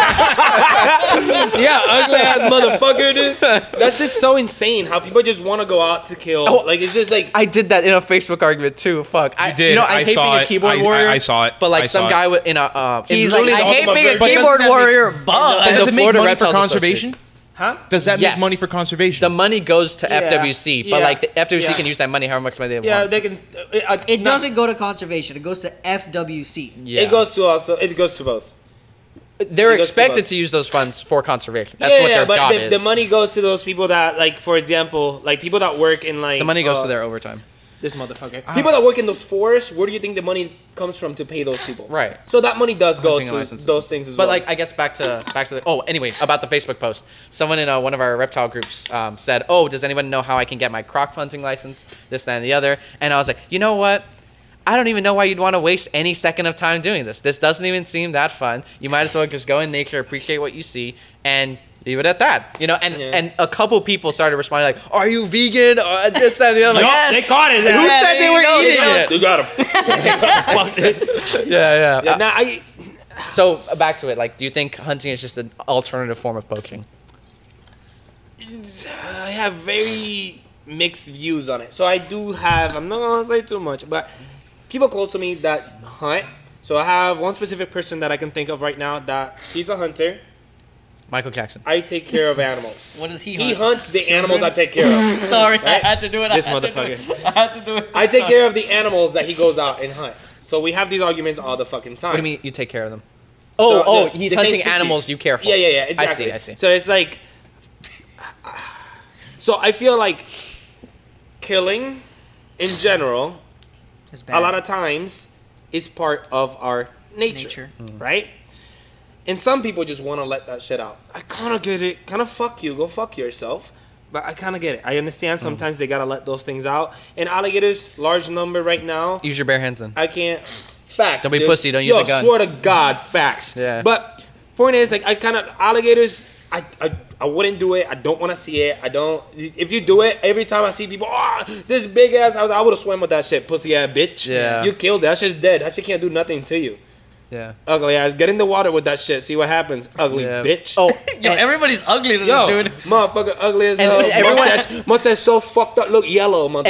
Yeah, ugly ass motherfucker, dude. That's just so insane how people just want to go out to kill. Like it's just like I did that in a Facebook argument too. Fuck. You did. I hate being a keyboard warrior. I saw it. But like some guy in a he's like, I hate being a keyboard warrior, but does it make money for conservation? Huh? Does that make money for conservation? The money goes to FWC, but like the FWC can use that money however much money they want. Yeah, they can. It doesn't go to conservation. It goes to FWC. Yeah. It goes to both. They're expected to use those funds for conservation. That's what their job is. The money goes to those people that, like, for example, like people that work in like. The money goes to their overtime. This motherfucker. People that work in those forests, where do you think the money comes from to pay those people? Right. So that money does go Hunting to licenses. those things as well. But like, I guess back to the. Oh, anyway, about the Facebook post. Someone in one of our reptile groups said, "Oh, does anyone know how I can get my croc hunting license? This, that, and the other." And I was like, you know what? I don't even know why you'd want to waste any second of time doing this. This doesn't even seem that fun. You might as well just go in nature, appreciate what you see, and leave it at that. You know, and a couple people started responding like, "Are you vegan?" This, that, and the other. Like, yes. They caught it. Who said they were eating it? You got him. Yeah. Now So back to it. Like, do you think hunting is just an alternative form of poaching? I have very mixed views on it. So I do have. I'm not gonna say too much, but people close to me that hunt. So I have one specific person that I can think of right now that he's a hunter. Michael Jackson. I take care of animals. What does he hunt? He hunts the animals I take care of. Sorry, Right? I had to do it. This motherfucker. I had to do it. I take care of the animals that he goes out and hunt. So we have these arguments all the fucking time. What do you mean you take care of them? So He's the hunting same species. animals you care for. Yeah, exactly. I see. So it's like, so I feel like killing, in general, It's a bad. lot of times is part of our nature. Right? And some people just want to let that shit out. I kind of get it. Kind of fuck you. Go fuck yourself. But I kind of get it. I understand sometimes they got to let those things out. And alligators, large number right now. Use your bare hands then. I can't. Facts. Don't be dude. pussy, don't use a gun. Swear to God, facts. Yeah. But point is, like, I kind of alligators. I wouldn't do it. I don't want to see it. I don't. If you do it, every time I see people, this big ass, I would have swam with that shit, pussy ass bitch. Yeah. You killed it. That shit's dead. That shit can't do nothing to you. Yeah. Ugly ass. Get in the water with that shit. See what happens. Ugly bitch. Oh, Yo, everybody's ugly to Yo, this dude. motherfucker, ugly as And hell. everyone- Mustache so fucked up, look yellow, motherfucker.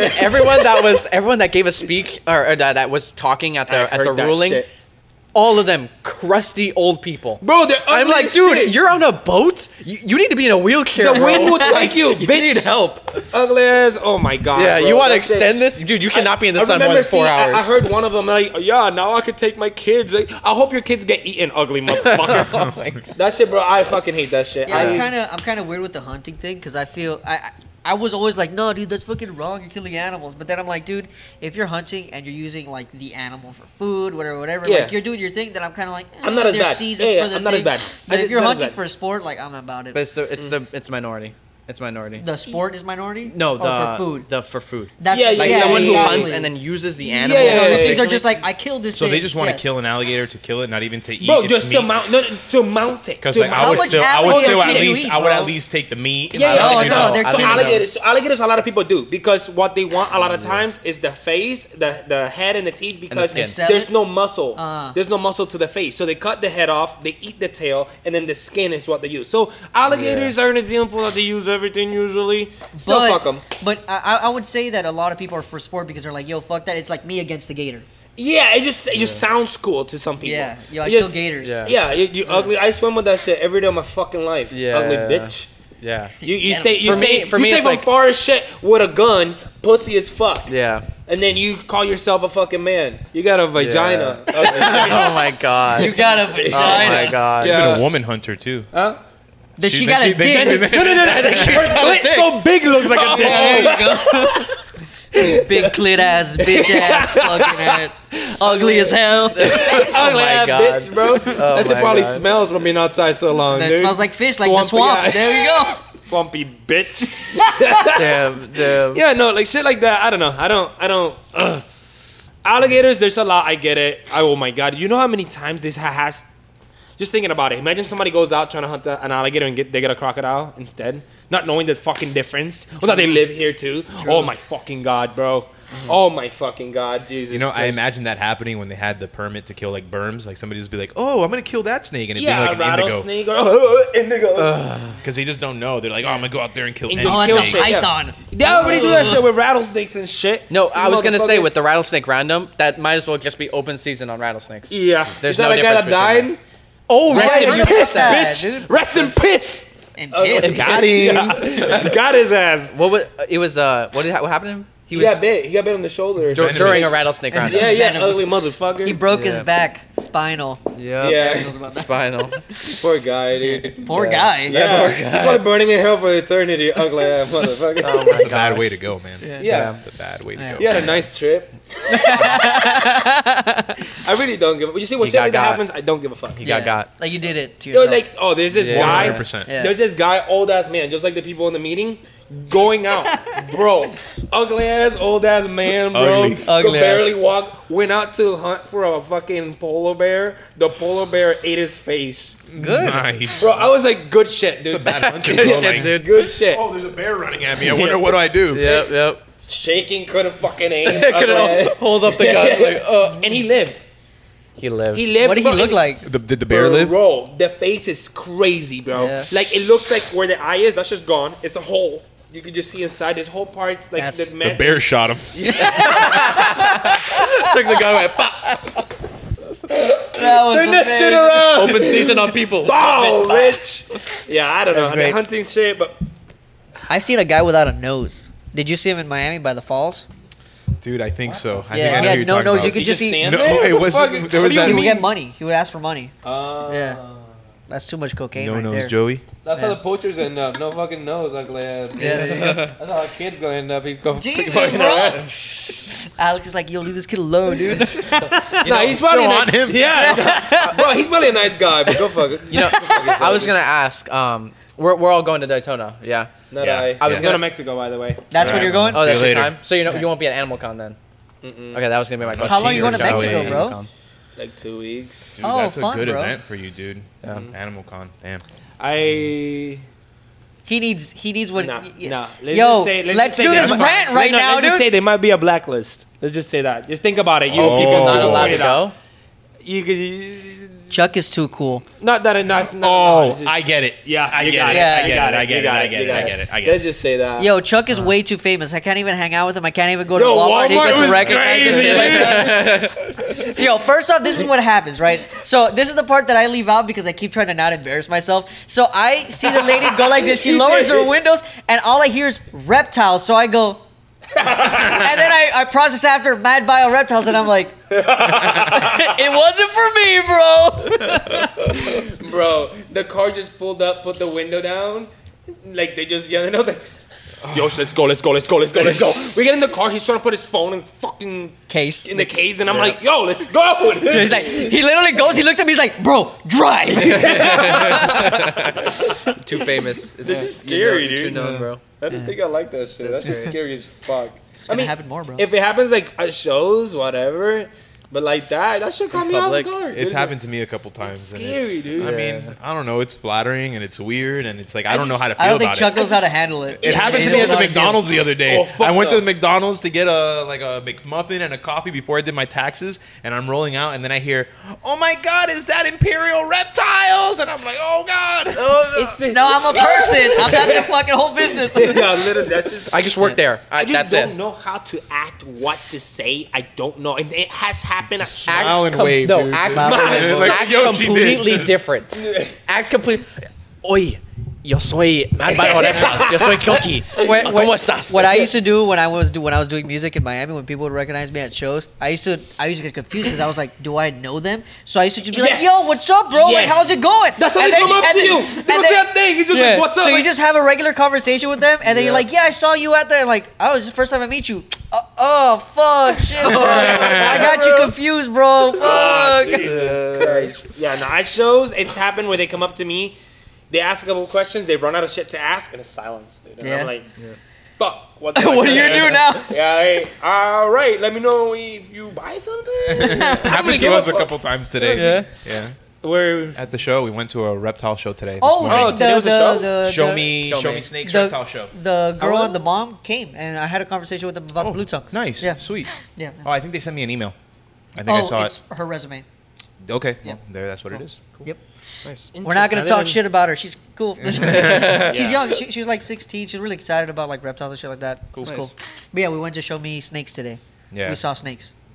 everyone that gave a speech or that was talking at I the heard that ruling, shit. all of them crusty old people. Bro, they're ugly I'm like, as dude, shit. you're on a boat. You need to be in a wheelchair. The bro. wind will take you, You bitch. need help. Ugly as, oh my god. Yeah, bro. you want to That's it. extend this, dude? You cannot be in the I sun more remember than 4 hours. I heard one of them like, yeah, now I could take my kids. Like, I hope your kids get eaten, ugly motherfucker. Oh my God. That shit, bro. I fucking hate that shit. Yeah, I'm kind of weird with the hunting thing because I feel I was always like, no, dude, that's fucking wrong. You're killing animals. But then I'm like, dude, if you're hunting and you're using like the animal for food, whatever, Yeah. like you're doing your thing, then I'm kind of like, I'm not as there's bad. seasons Yeah, for the I'm not as thing. bad. But if you're Not as hunting bad. for sport, like I'm not about it. But it's minority. It's minority. The sport is minority. No, for food. for food. That's, Yeah, Like yeah, someone who exactly. hunts and then uses the animal. yeah, Those yeah, things are yeah. just like I killed this. So thing. they just want to Yes. kill an alligator to kill it, not even to eat Bro, its just meat. to mount it. Because To like mount- I How would much still alligator at can you least eat, I would bro? at least take the meat. Yeah, No, yeah, no, they're so clean. alligators a lot of people do because what they want a lot of times is the face, the head and the teeth because skin. Sell there's it? no muscle. Ah. There's no muscle to the face. So they cut the head off, they eat the tail, and then the skin is what they use. So alligators are an example that they use everything usually. Still fuck them. But I would say that a lot of people are for sport because they're like, yo, fuck that. It's like me against the gator. Yeah, it just sounds cool to some people. Yeah, yo, I It kill just- gators. Yeah. Yeah, you ugly. I swim with that shit every day of my fucking life. Yeah. Ugly bitch. Yeah. You Get stay 'em. you For me- stay for you me, stay it's from like- far as shit with a gun, pussy as fuck. Yeah. And then you call yourself a fucking man. You got a vagina. Oh my god. You got a Oh vagina. my god. Yeah. You've been a woman hunter too. Huh? That she She- got a they- they- dick. No. Her clit so big looks like a dick. There you go. Big clit ass, bitch ass, fucking ass. Ugly as hell. Ugly my ass God. bitch, bro. that shit my probably God. smells from being outside so long. That dude. smells like fish, like the Swampy swamp. ass. There you go. Swampy bitch. Damn. Yeah, no, like shit like that. I don't know. I don't. Alligators, there's a lot. I get it. Oh my god, you know how many times this has? Just thinking about it. Imagine somebody goes out trying to hunt an alligator and they get a crocodile instead, not knowing the fucking difference. Well, that they live here too. Oh my fucking god, bro. Oh my fucking god, Jesus. You know, I Christ. imagine that happening when they had the permit to kill like berms. Like somebody just be like, "Oh, I'm gonna kill that snake," and it'd Yeah, be like an indigo. rattlesnake or indigo. Because they just don't know. They're like, "Oh, I'm gonna go out there and kill any Indigo. Oh, it's a Kill snake." shit. python. They already do that shit with rattlesnakes and shit. No, I was gonna say Motherfuckers. with the rattlesnake random, that might as well just be open season on rattlesnakes. Yeah, There's is that no a guy that difference between died? Oh, Yeah, Rest I in heard piss, about that, bitch. dude. Rest in piss. And Okay. piss. Got him. Yeah. Got his ass. What happened to him? He got bit. He got bit on the shoulder. During a rattlesnake round. Yeah, ugly motherfucker. He broke his back, spinal. Yeah. Spinal. Poor guy, dude. Poor guy. Yeah, poor guy. He's probably burning in hell for eternity, ugly ass motherfucker. Oh my It's a bad way to go, man. Yeah. It's a bad way to go. He had a nice trip. I really don't give a fuck. You see, when shit like that happens, I don't give a fuck. He got. Like you did it to yourself. Like, there's this guy. 100%. There's this guy, old ass man, just like the people in the meeting, going out, bro. Ugly ass, old ass man, bro. Could barely walk. Went out to hunt for a fucking polar bear. The polar bear ate his face. Good. Nice. Bro, I was like, good shit, dude. It's a bad hunting, bro. Like, dude. Good shit. Oh, there's a bear running at me. I wonder what do I do? Yep. Shaking, couldn't fucking aim. Couldn't hold up the gun. Like, and he lived. He lived. What did he look like? Did the bear live? Bro, the face is crazy, bro. Yeah. Like, it looks like where the eye is, that's just gone. It's a hole. You can just see inside. This whole part's like the bear shot him. Took the gun away. That was turn that shit around. Open season on people. Oh, Rich. Yeah, I don't know. great. The hunting shit, but I seen a guy without a nose. Did you see him in Miami by the falls? Dude, I think so. I Yeah, think I he know had who you're no talking nose. about. You could just see. stand No, there? it What the wasn't- fuck? there What was do you that- He would mean? get money. He would ask for money. Yeah. That's too much cocaine No right nose, there. Joey. That's how the poachers end up. No fucking nose, ugly ass. Yeah. That's how our kids gonna end up. He go Jesus, fucking bro. around. Alex is like, yo, leave this kid alone, dude. Nah, he's probably Still a on nice, him? Yeah, bro, he's probably a nice guy, but go fuck it. You know, I was gonna ask. We're all going to Daytona. Yeah. Not Yeah. I was Yeah. going to Mexico, by the way. That's where you're going? Oh, See you that's your later. time. So you won't be at Animal Con then. Okay, that was gonna be my question. How long you going to Cheaters, Mexico, Joey. bro? Like 2 weeks. Dude, Oh, that's fun, a good bro. event for you, dude. Animal Con. Damn. I He needs what? Nah. Yo, Let's let's just do say this they- rant right now, Let's just say dude. they might be a blacklist. Let's just say that. Just think about it. You Oh. People not Oh. allowed to Point it out. go. You could. Chuck is too cool. Not that it. Not. Oh, it's just- I get it. yeah, I you get got it. it. Yeah. I get it. I get it. I get it. I get it. I get Let's it. just say that. Yo, Chuck is way too famous. I can't even hang out with him. I can't even go to Yo, Walmart. He Walmart gets was recognized and crazy, shit like that. Yo, first off, this is what happens, right? So this is the part that I leave out because I keep trying to not embarrass myself. So I see the lady go like this. She lowers her windows, and all I hear is reptiles. So I go, and then I process after mad bio reptiles, and I'm like, it wasn't for me, bro. Bro, the car just pulled up, put the window down. Like, they just yelled, and I was like, yo, let's go. We get in the car, he's trying to put his phone in fucking Case. in the case, and I'm like, yo, let's go. He's like, he literally goes, he looks at me, he's like, bro, drive. Too famous. It's just scary, Too dude. known, bro. I didn't think I liked that shit. That's just scary as fuck. It's gonna happen more, bro. If it happens like at shows, whatever, but like that shit caught me off public. guard. It's happened to me a couple times. And scary, it's, dude. I mean, I don't know. It's flattering and it's weird and it's like I don't know how to feel I don't think about Chuck it. knows how to handle it. It happened to He me at the doesn't know how to McDonald's the other day. Oh, fuck I went to no. the McDonald's to get a McMuffin and a coffee before I did my taxes, and I'm rolling out, and then I hear, "Oh my God, is that Imperial Reptiles?" And I'm like, "Oh God!" No, I'm a person. I'm not the fucking whole business. Yeah, literally, that's just. I just worked there. I just That's don't it. know how to act, what to say. I don't know, and it has happened. Smile and wave, no, dude. act, Smile. Like act Yoshi did. completely different. Act complete. Oye, yo soy Mad Bio Reptiles. Yo soy Chucky. ¿Cómo estás? What I used to do when I was doing music in Miami, when people would recognize me at shows, I used to get confused because I was like, do I know them? So I used to just be like, Yes. yo, what's up, bro? Like, Yes. how's it going? That's how And they then- come up and to then- you. and They don't say then- a thing. It's just Yeah. like, what's up? So you Like, just have a regular conversation with them, and then you're like, yeah, I saw you out there. Like, oh, it's the first time I meet you. Oh, fuck, shit, bro. I got you confused, bro. Fuck. Jesus Christ. Yeah, no, at shows, it's happened where they come up to me, they ask a couple questions, they run out of shit to ask, and it's silence, dude. And Yeah. I'm like, fuck. What What do you do now? Yeah, hey, all right, let me know if you buy something. Happened to us a couple times today. Yeah. Where At the show, we went to a reptile show today. this Oh, morning. today was a show? Show me snakes the- reptile show. The girl was and the mom came, and I had a conversation with them about blue tongues. Nice. Yeah. Sweet. Yeah. Oh, I think they sent me an email. I think I saw it's her resume. it. Okay. Yeah. Well, there. That's what it is. Cool. Yep. nice. We're not gonna I talk didn't- shit about her. She's cool. She's young. She was like 16. She's really excited about like reptiles and shit like that. Cool. It's Nice. cool. But yeah, we went to show me snakes today. Yeah. We saw snakes.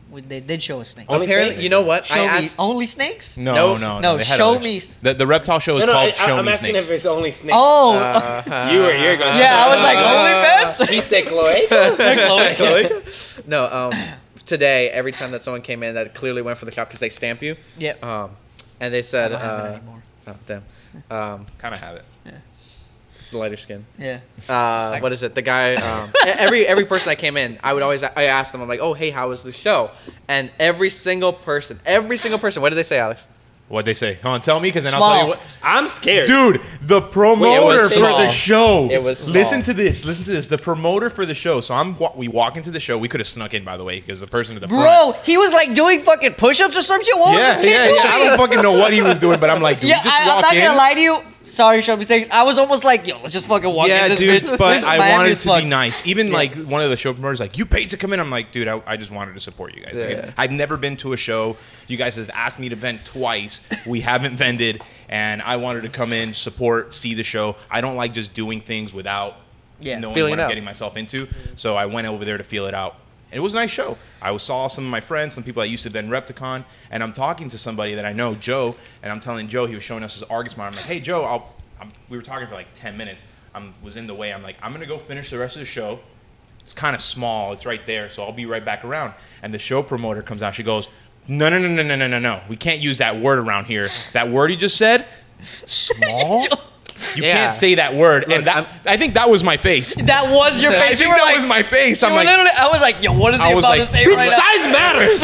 They did show us snakes. Apparently, you know what? Show me only snakes? No. They had show me. The reptile show is called Show I'm Me asking Snakes. if it's only snakes. Oh, you're going. yeah. I was like, OnlyFans. He said Chloe. Chloe. No, today, every time that someone came in that clearly went for the shop because they stamp you. Yep. And they said, I don't have it anymore. oh, damn. Kind of have it. It's the lighter skin. Yeah. What is it? The guy, every person that came in, I asked them, I'm like, oh, hey, how was the show? And every single person, what did they say, Alex? What'd they say? Come on, tell me, because then Small. I'll tell you what. I'm scared. Dude, the promoter for small. the show. It was small. Listen to this. The promoter for the show. So we walk into the show. We could have snuck in, by the way, because the person at the front. Bro, he was like doing fucking push-ups or some shit. What was this kid doing? I don't fucking know what he was doing, but I'm like, dude, Yeah, just I'm walk not in. gonna lie to you. Sorry, Show Me Snakes. I was almost like, yo, let's just fucking walk in. Yeah, This dude, bitch. but This is I Miami wanted as to fuck. be nice. Even like one of the show promoters, like, you paid to come in. I'm like, dude, I just wanted to support you guys. Like, I've never been to a show. You guys have asked me to vent twice. We haven't vented, and I wanted to come in, support, see the show. I don't like just doing things without knowing Feeling what it I'm out. getting myself into. So I went over there to feel it out. And it was a nice show. I saw some of my friends, some people that used to then Repticon, and I'm talking to somebody that I know, Joe, and I'm telling Joe, he was showing us his Argus monitor. I'm like, hey, Joe, we were talking for like 10 minutes. Was in the way. I'm like, I'm going to go finish the rest of the show. It's kind of small. It's right there, so I'll be right back around. And the show promoter comes out. She goes, no. We can't use that word around here. That word you just said, small? You can't say that word. Look, and I think that was my face. That was your face. I think that was my face. I'm like, literally, I was like, yo, what is he I was about to like, say Bitch, right now? size matters.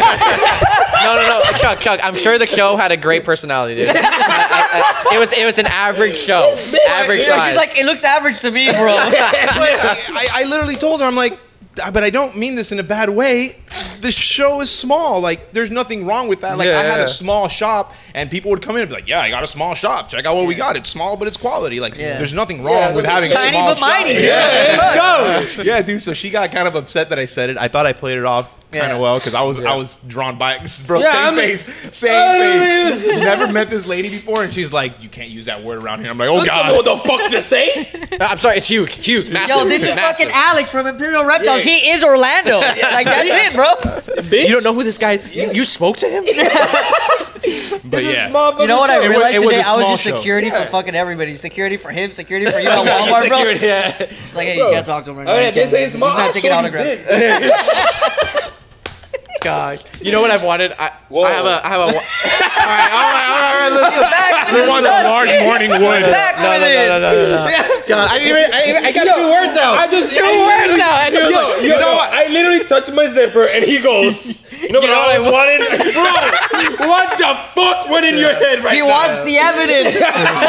No, Chuck. I'm sure the show had a great personality, dude. It was an average show, average So size. she's like, it looks average to me, bro. I literally told her, I'm like, but I don't mean this in a bad way. The show is small. Like, there's nothing wrong with that. Like, I had a small shop, and people would come in and be like, yeah, I got a small shop. Check out what we got. It's small, but it's quality. Like, there's nothing wrong with having a Tiny small but mighty. shop. Let's go. Yeah, dude. So she got kind of upset that I said it. I thought I played it off kind of well because I was drawn by it. Bro, Yeah, same face. Never met this lady before, and she's like, you can't use that word around here. I'm like, oh I don't god. know what the fuck to say. I'm sorry, it's huge, massive. Yo, this is massive. fucking Alex from Imperial Reptiles. He is Orlando. Like, that's it, bro. Bitch. You don't know who this guy? You spoke to him? But yeah. You know what I realized it was today? a I was small just show. security for fucking everybody. Security for him, security for you at Walmart, bro. Yeah. Like, hey, you can't talk to him right now. Oh, yeah, You can't. this ain't small. He's not taking So you autographs. Gosh. You know what I've wanted? I have a. All right. Listen. Back We with want the a sun large shit. morning wood. Back with it. No. God, I got 2 words out. I just Two words out. And you're Yo, like, you know what? I literally touched my zipper and he goes, you know what I wanted? Bro, what the fuck went in your head right He now? wants the evidence.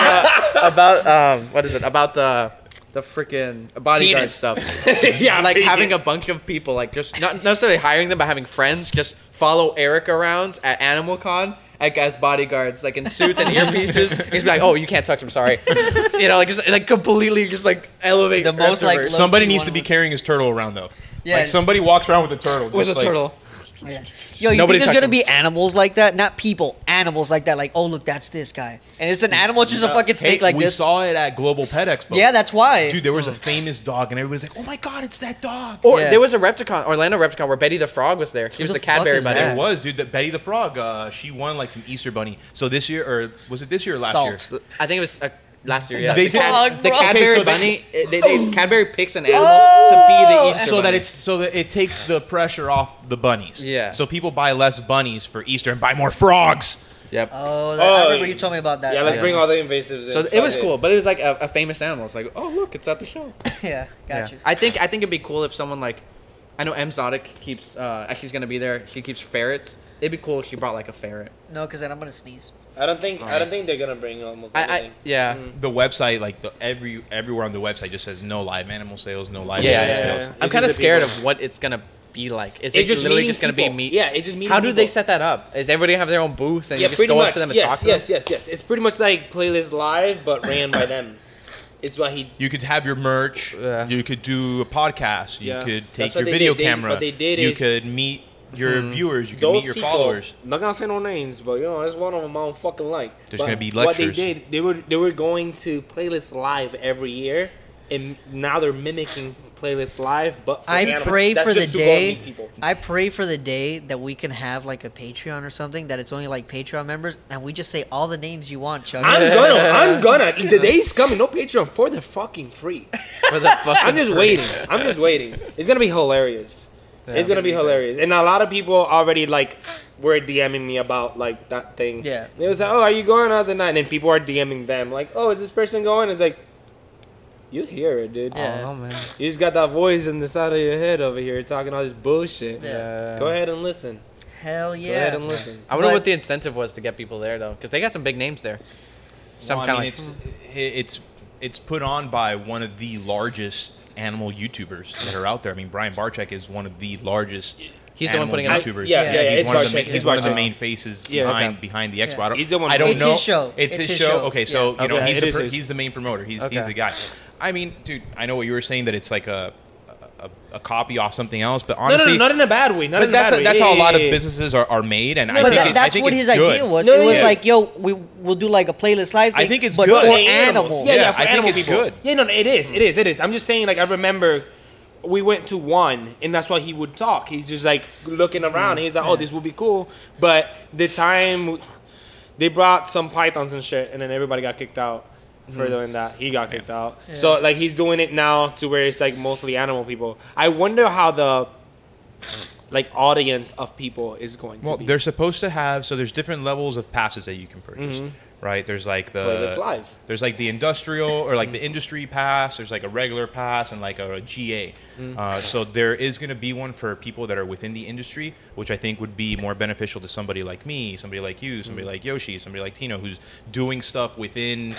about what is it? About the freaking bodyguard Penis. stuff. Yeah, Like penis. having a bunch of people, like just not necessarily hiring them, but having friends just follow Eric around at Animal Con, like as bodyguards, like in suits and earpieces. He's like, "Oh, you can't touch him, sorry." You know, like just like completely just like elevate The most, like, extroverts. Somebody Low-key needs to one be was- carrying his turtle around though. Yeah, Like somebody walks around with a turtle. with a just like- turtle. Yo, you Nobody think there's touch gonna him. be animals like that? Not people, animals like that. Like, oh look, that's this guy, and it's an animal. It's just a fucking Hey, snake like we this. saw it at Global Pet Expo. Yeah, that's why. Dude, there was a famous dog, and everybody's like, "Oh my god, it's that dog!" Or Yeah. there was a Repticon, Orlando Repticon, where Betty the Frog was there. She was the the fuck Cadbury is bunny. that? It was, dude. That Betty the Frog. She won like some Easter bunny. So this year, or was it this year or last Salt. year? I think it was last year. Yeah, They the, did- Frog, the bro. Cadbury Okay, so bunny. Cadbury picks an animal Oh! to be the Easter So bunny. that it takes the pressure off the bunnies. Yeah. So people buy less bunnies for Easter and buy more frogs. Yep. Oh, I Oh, remember you told me about that. Yeah, let's Yeah. bring all the invasives in. So it was Fuck cool, but it was like a famous animal. It's like, oh look, it's at the show. Yeah, got you. I think it'd be cool if someone like, I know Exotic keeps. She's gonna be there. She keeps ferrets. It'd be cool if she brought like a ferret. No, because then I'm gonna sneeze. I don't think they're gonna bring almost anything. Yeah. The website, like everywhere on the website, just says no live animal sales, no live Yeah, animal yeah, sales. I'm It's kind of just the scared people. of what it's gonna be like. Is It's it just literally meeting just gonna be people. meat? Yeah, it's just meeting How do they people. set that up? Is everybody have their own booth and Yeah, you just pretty go much. up to them and talk to them? Yes. It's pretty much like Playlist Live, but ran by them. It's what he. You could have your merch. Yeah. You could do a podcast. You Yeah. could That's take what your they video did. camera. What they did you is- could meet your viewers. You could Those meet your people, followers. not gonna say no names, but you know, there's one of them I don't fucking like. There's But gonna be What lectures. they did, they were going to Playlist Live every year, and now they're mimicking Playlist Live, but for I pray That's for the just to go and meet day. people. I pray for the day that we can have like a Patreon or something that it's only like Patreon members, and we just say all the names you want, Chuck. I'm gonna. The day's coming. No Patreon for the fucking free. For the fucking I'm just waiting. It's gonna be hilarious. It's gonna be hilarious. And a lot of people already like were DMing me about like that thing. Yeah. It was like, oh, are you going? I was like, nah. And then people are DMing them like, oh, is this person going? It's like, you hear it, dude. Yeah. Oh man. You just got that voice in the side of your head over here talking all this bullshit. Yeah. Go ahead and listen. Hell Go ahead yeah. and listen. I wonder But- what the incentive was to get people there though, because they got some big names there. Well, I mean, it's put on by one of the largest animal YouTubers that are out there. I mean, Brian Barczyk is one of the largest. He's the one animal putting it on. YouTubers. Yeah, he's it's one of the Barczyk. he's It's one of the Barczyk. main faces Yeah, behind the Expo. Yeah. He's the one. I don't It's know. his show. It's It's his his show. show. Okay, so Yeah. you know Okay. It is he's the main promoter. He's Okay. the guy. I mean, dude, I know what you were saying that it's like a copy off something else, but honestly, No, not in a bad way. Not but in a bad way. that's how a lot of Yeah. businesses are made, and I But think that's I think what it's his good. idea was. No, it was yeah. like, yo, we'll do like a Playlist Live thing. I think it's but good. for For animals. Yeah, I for think animal it's people. good. Yeah, no, it is. I'm just saying, like, I remember we went to one, and that's why he would talk. He's just like looking around. And he's like, "Oh, this would be cool." But the time they brought some pythons and shit, and then everybody got kicked out for doing that. He got kicked out. Yeah. So like he's doing it now to where it's like mostly animal people. I wonder how the like audience of people is going Well, to be. they're supposed to have there's different levels of passes that you can purchase, right? There's like Playlist Live. there's like the industrial or like the industry pass. There's like a regular pass and like a GA. So there is going to be one for people that are within the industry, which I think would be more beneficial to somebody like me, somebody like you, somebody like Yoshi, somebody like Tino, who's doing stuff within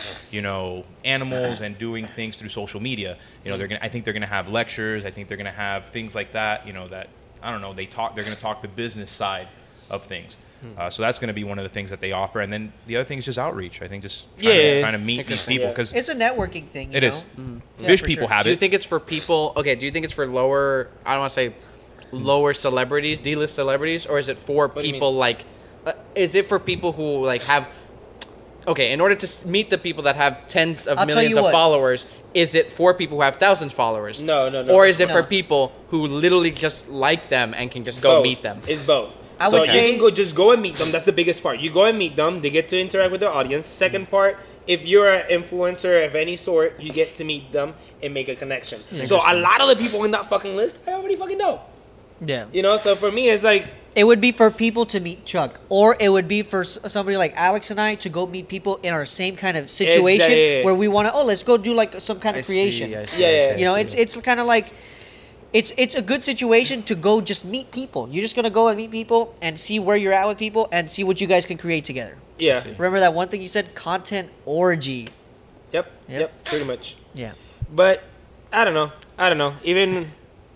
animals and doing things through social media. I think they're gonna have lectures. I think they're gonna have things like that. That I don't know. They're going to talk the business side of things. So that's going to be one of the things that they offer. And then the other thing is just outreach. I think just trying to meet these people because It's a networking thing. it is. Yeah, Fish for people sure. have Do you it. think it's for people? Okay, do you think it's for lower? I don't want to say lower celebrities, D-list celebrities, or is it for do you people like? Is it for people who like have? Okay, in order to meet the people that have tens of I'll tell millions you of what. followers, is it for people who have thousands of followers? No. Or is it No. for people who literally just like them and can just go Both. meet them? It's both. I would so say- you can just go and meet them. That's the biggest part. You go and meet them. They get to interact with their audience. Second part, if you're an influencer of any sort, you get to meet them and make a connection. So a lot of the people in that fucking list, I already fucking know. Yeah. So for me, it's like, It would be for people to meet Chuck, or it would be for somebody like Alex and I to go meet people in our same kind of situation yeah. where we want to. Let's go do like some kind of creation. It's kind of like it's a good situation to go just meet people. You're just gonna go and meet people and see where you're at with people and see what you guys can create together. yeah. Remember that one thing you said, content orgy. Yep, pretty much. Yeah. But I don't know. Even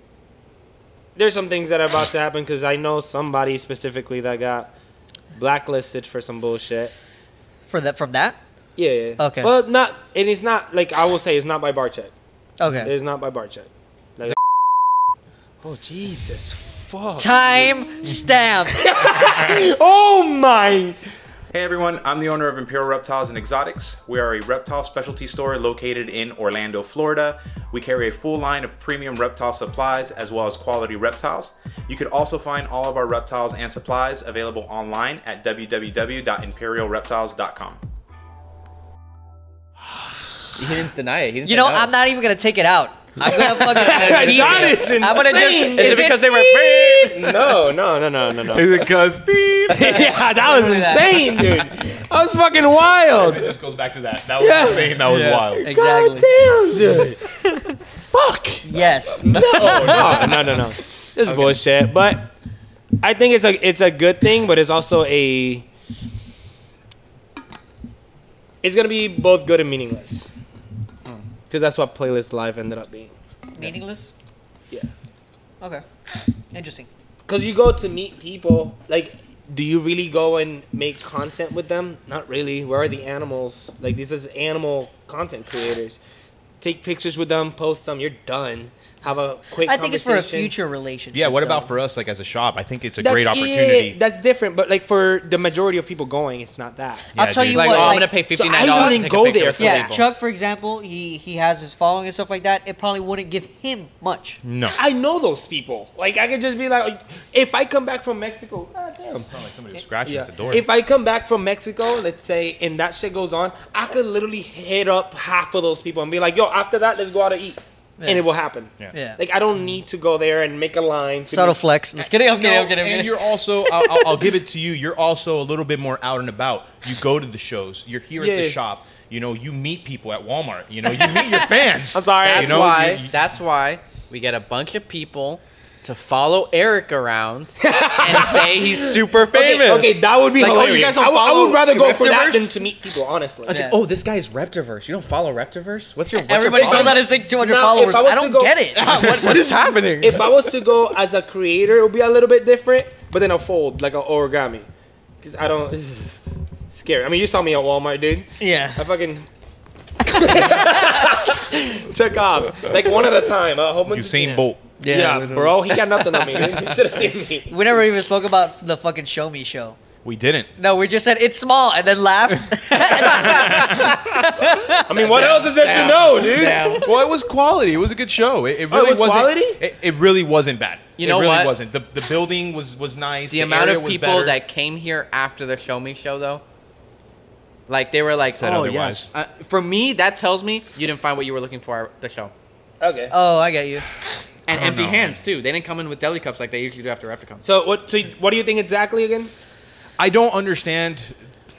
there's some things that are about to happen because I know somebody specifically that got blacklisted for some bullshit. From that. Yeah. Okay. Well, it's not like I will say it's not by Barczyk. Okay. It's not by Barczyk. Like, oh Jesus, fuck. Time stamp. Oh my. Hey everyone, I'm the owner of Imperial Reptiles and Exotics. We are a reptile specialty store located in Orlando, Florida. We carry a full line of premium reptile supplies as well as quality reptiles. You could also find all of our reptiles and supplies available online at www.imperialreptiles.com. He didn't deny it. He didn't You say know, no. I'm not even gonna take it out. I'm gonna fucking beep That it. is I'm gonna just. insane. Is it because they were? No. Is it because beep? Yeah, that was insane, dude. That was fucking wild. It just goes back to that. That was Yeah. insane. That was wild. Exactly. Damn, dude. Fuck. Yes. No. This is bullshit. But I think it's a good thing, but it's also it's gonna be both good and meaningless. Because that's what Playlist Live ended up being. Meaningless. Yeah. Okay. Interesting. Because you go to meet people, like, do you really go and make content with them? Not really. Where are the animals? Like, these is animal content creators. take pictures with them, post them. You're done. Have a quick I think it's for a conversation. future relationship. Yeah, what though. about for us, like as a shop? I think it's a great opportunity. Yeah, that's different, but like for the majority of people going, it's not that. Yeah, I'll tell you Like, what. oh, I'm like, gonna pay So $59 I to wouldn't take go a picture there with for yeah, some that. people. Chuck, for example, he has his following and stuff like that. It probably wouldn't give him much. No. I know those people. Like I could just be like, if I come back from Mexico, goddamn. It's not like somebody was scratching Yeah. at the door. If I come back from Mexico, let's say, and that shit goes on, I could literally hit up half of those people and be like, yo, after that, let's go out to eat. Yeah. And it will happen. Yeah. Like, I don't need to go there and make a line. to Subtle be- flex. Just kidding. I'm kidding. I'm kidding. And you're also, I'll give it to you, you're also a little bit more out and about. You go to the shows. You're here at Yeah. the shop. You know, you meet people at Walmart. You know, you meet your fans. I'm sorry. That's You know, why. you- That's why we get a bunch of people to follow Eric around and say he's super famous. Okay, that would be Like, oh, you hilarious. guys don't I would follow rather go for that Reptiverse? than to meet people, honestly. It's Yeah. like, oh, this guy's Reptiverse. You don't follow Reptiverse? What's your Everybody problem? goes out and say 200 Now, followers. if I was I to don't go- get it. what is happening? If I was to go as a creator, it would be a little bit different, but then I'll fold like an origami. Because I don't. It's scary. I mean, you saw me at Walmart, dude. Yeah. I fucking took off like one at a time. Usain Bolt. Yeah, bro, he got nothing on me. Dude. You should have seen me. We never even spoke about the fucking Show Me show. We didn't. No, we just said it's small and then laughed. I mean, what else is there to know, dude? Well, it was quality. It was a good show. It really it was wasn't. quality? It really wasn't bad. You know it really what? wasn't. The building was nice. The amount area of was people better. that came here after the Show Me show, though, like they were like, Said "Oh otherwise. yes." For me, that tells me you didn't find what you were looking for at the show. Okay. Oh, I get you. And I don't empty know. hands too. They didn't come in with deli cups like they usually do after Repticon. So what? So what do you think exactly again? I don't understand.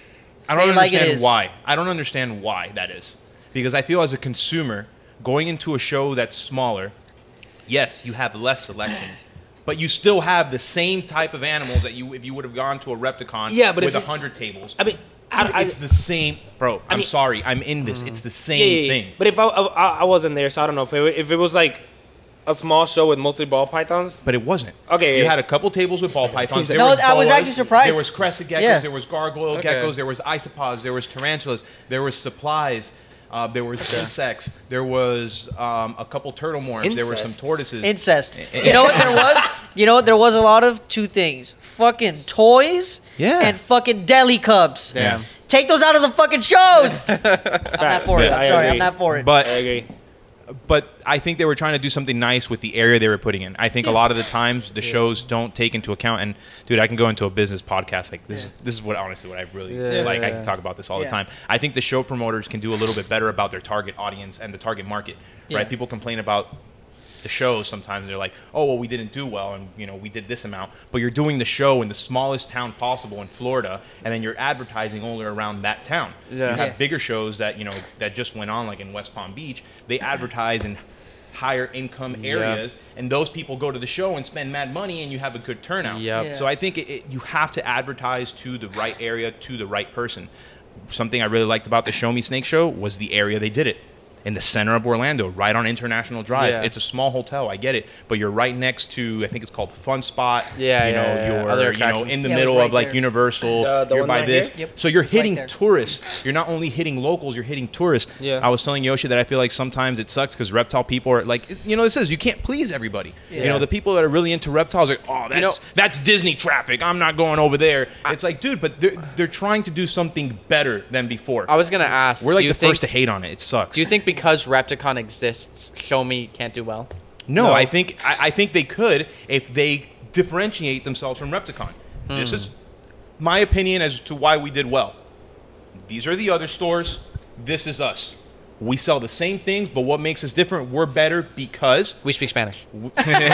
I Say don't it like it understand is. why. I don't understand why that is. Because I feel as a consumer, going into a show that's smaller, yes, you have less selection, but you still have the same type of animals that you if you would have gone to a Repticon Yeah, but with if it's- 100 tables. I mean, It's the same, bro. I'm mean- sorry. I'm in this. It's the same yeah. thing. But if I wasn't there, so I don't know if it was like a small show with mostly ball pythons. But it wasn't. Okay. You had a couple tables with ball pythons. There No, was I was boas, actually surprised. There was crested geckos. Yeah. There was gargoyle Okay. geckos. There was isopods. There was tarantulas. There was supplies. There was insects. There was a couple turtle morphs. There were some Incest. tortoises. Incest. You know what there was? You know what there was a lot of? Two things. Fucking toys Yeah. and fucking deli cups. Yeah. Take those out of the fucking shows. I'm not for it. Yeah, I'm I sorry. I'm agree. not for it. But I agree. but I think they were trying to do something nice with the area they were putting in. I think a lot of the times the shows don't take into account. And dude, I can go into a business podcast like this. This is what honestly what I really like. I can talk about this all the Yeah. time. I think the show promoters can do a little bit better about their target audience and the target market. Yeah. Right? People complain about the shows sometimes. They're like, oh well, we didn't do well, and we did this amount. But you're doing the show in the smallest town possible in Florida, and then you're advertising only around that town. Yeah. You have Yeah. bigger shows that that just went on, like in West Palm Beach. They advertise in higher income areas, and those people go to the show and spend mad money, and you have a good turnout. Yep. Yeah. So I think you have to advertise to the right area, to the right person. Something I really liked about the Show Me Snake show was the area they did it. In the center of Orlando, right on International Drive. Yeah. It's a small hotel, I get it, but you're right next to, I think it's called Fun Spot. Yeah, You're Other attractions. in the Yeah, it was middle right of like there. Universal. The You're one by right this. here? Yep. So you're hitting there. tourists. You're not only hitting locals, you're hitting tourists. Yeah. I was telling Yoshi that I feel like sometimes it sucks because reptile people are like, this is, you can't please everybody. Yeah. The people that are really into reptiles are, oh, that's know- that's Disney traffic. I'm not going over there. It's like, dude, but they're trying to do something better than before. I was gonna ask. We're like do you the think, first to hate on it. It sucks. Do you think because Repticon exists, Show Me can't do well? No, No. I think they could if they differentiate themselves from Repticon. This is my opinion as to why we did well. These are the other stores. This is us. We sell the same things, but what makes us different? We're better because We speak Spanish. not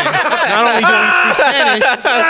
only do we speak Spanish,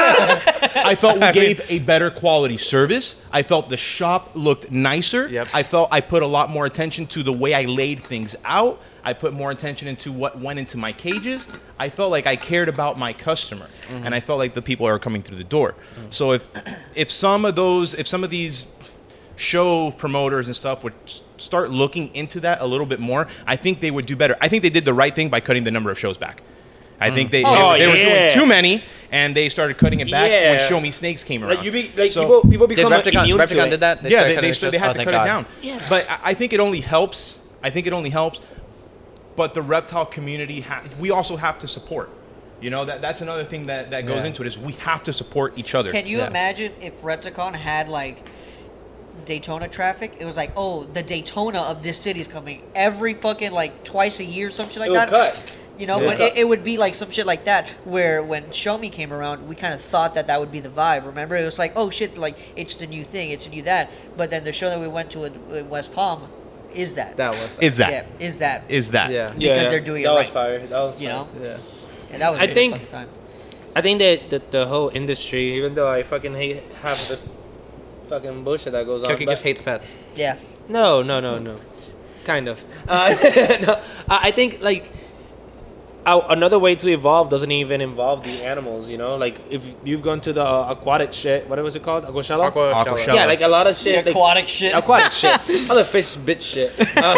I felt we gave a better quality service. I felt the shop looked nicer. Yep. I felt I put a lot more attention to the way I laid things out. I put more attention into what went into my cages. I felt like I cared about my customer, and I felt like the people are coming through the door. So if some of these show promoters and stuff would start looking into that a little bit more, I think they would do better. I think they did the right thing by cutting the number of shows back. I think they were yeah. doing too many, and they started cutting it back Yeah. when Show Me Snakes came around. Like So- people Did become immune to Repticon it. did that? yeah, started cutting they the shows? had Oh, to thank cut God. it down. Yeah. But I think it only helps. but the reptile community, we also have to support. You know, that's another thing that goes into it, is we have to support each other. Can you imagine if Repticon had like Daytona traffic? It was like, oh, the Daytona of this city is coming every fucking like twice a year, some shit like that. Cut. You know, but it would be like some shit like that, where when Show Me came around, we kind of thought that would be the vibe. Remember, it was like, oh shit, like it's the new thing, it's the new that. But then the show that we went to in West Palm is that. Is that. Yeah, is that. Yeah. Because they're doing it right. That was fire. That was you fire. know? Yeah. And that was I a think- fucking time. I think that the whole industry, even though I fucking hate half the fucking bullshit that goes on. Cookie just hates pets. Yeah. No. Kind of. No, I think like another way to evolve doesn't even involve the animals, you know? Like if you've gone to the aquatic shit, what was it called? Aquashella? Aquashella. Yeah, like a lot of shit. The aquatic shit. Aquatic shit. Other fish bitch shit.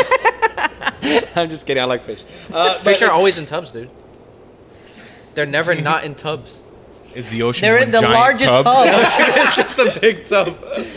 I'm just kidding. I like fish. Fish are always in tubs, dude. They're never not in tubs. Is the ocean They're one in the giant largest tub? It's just a big tub.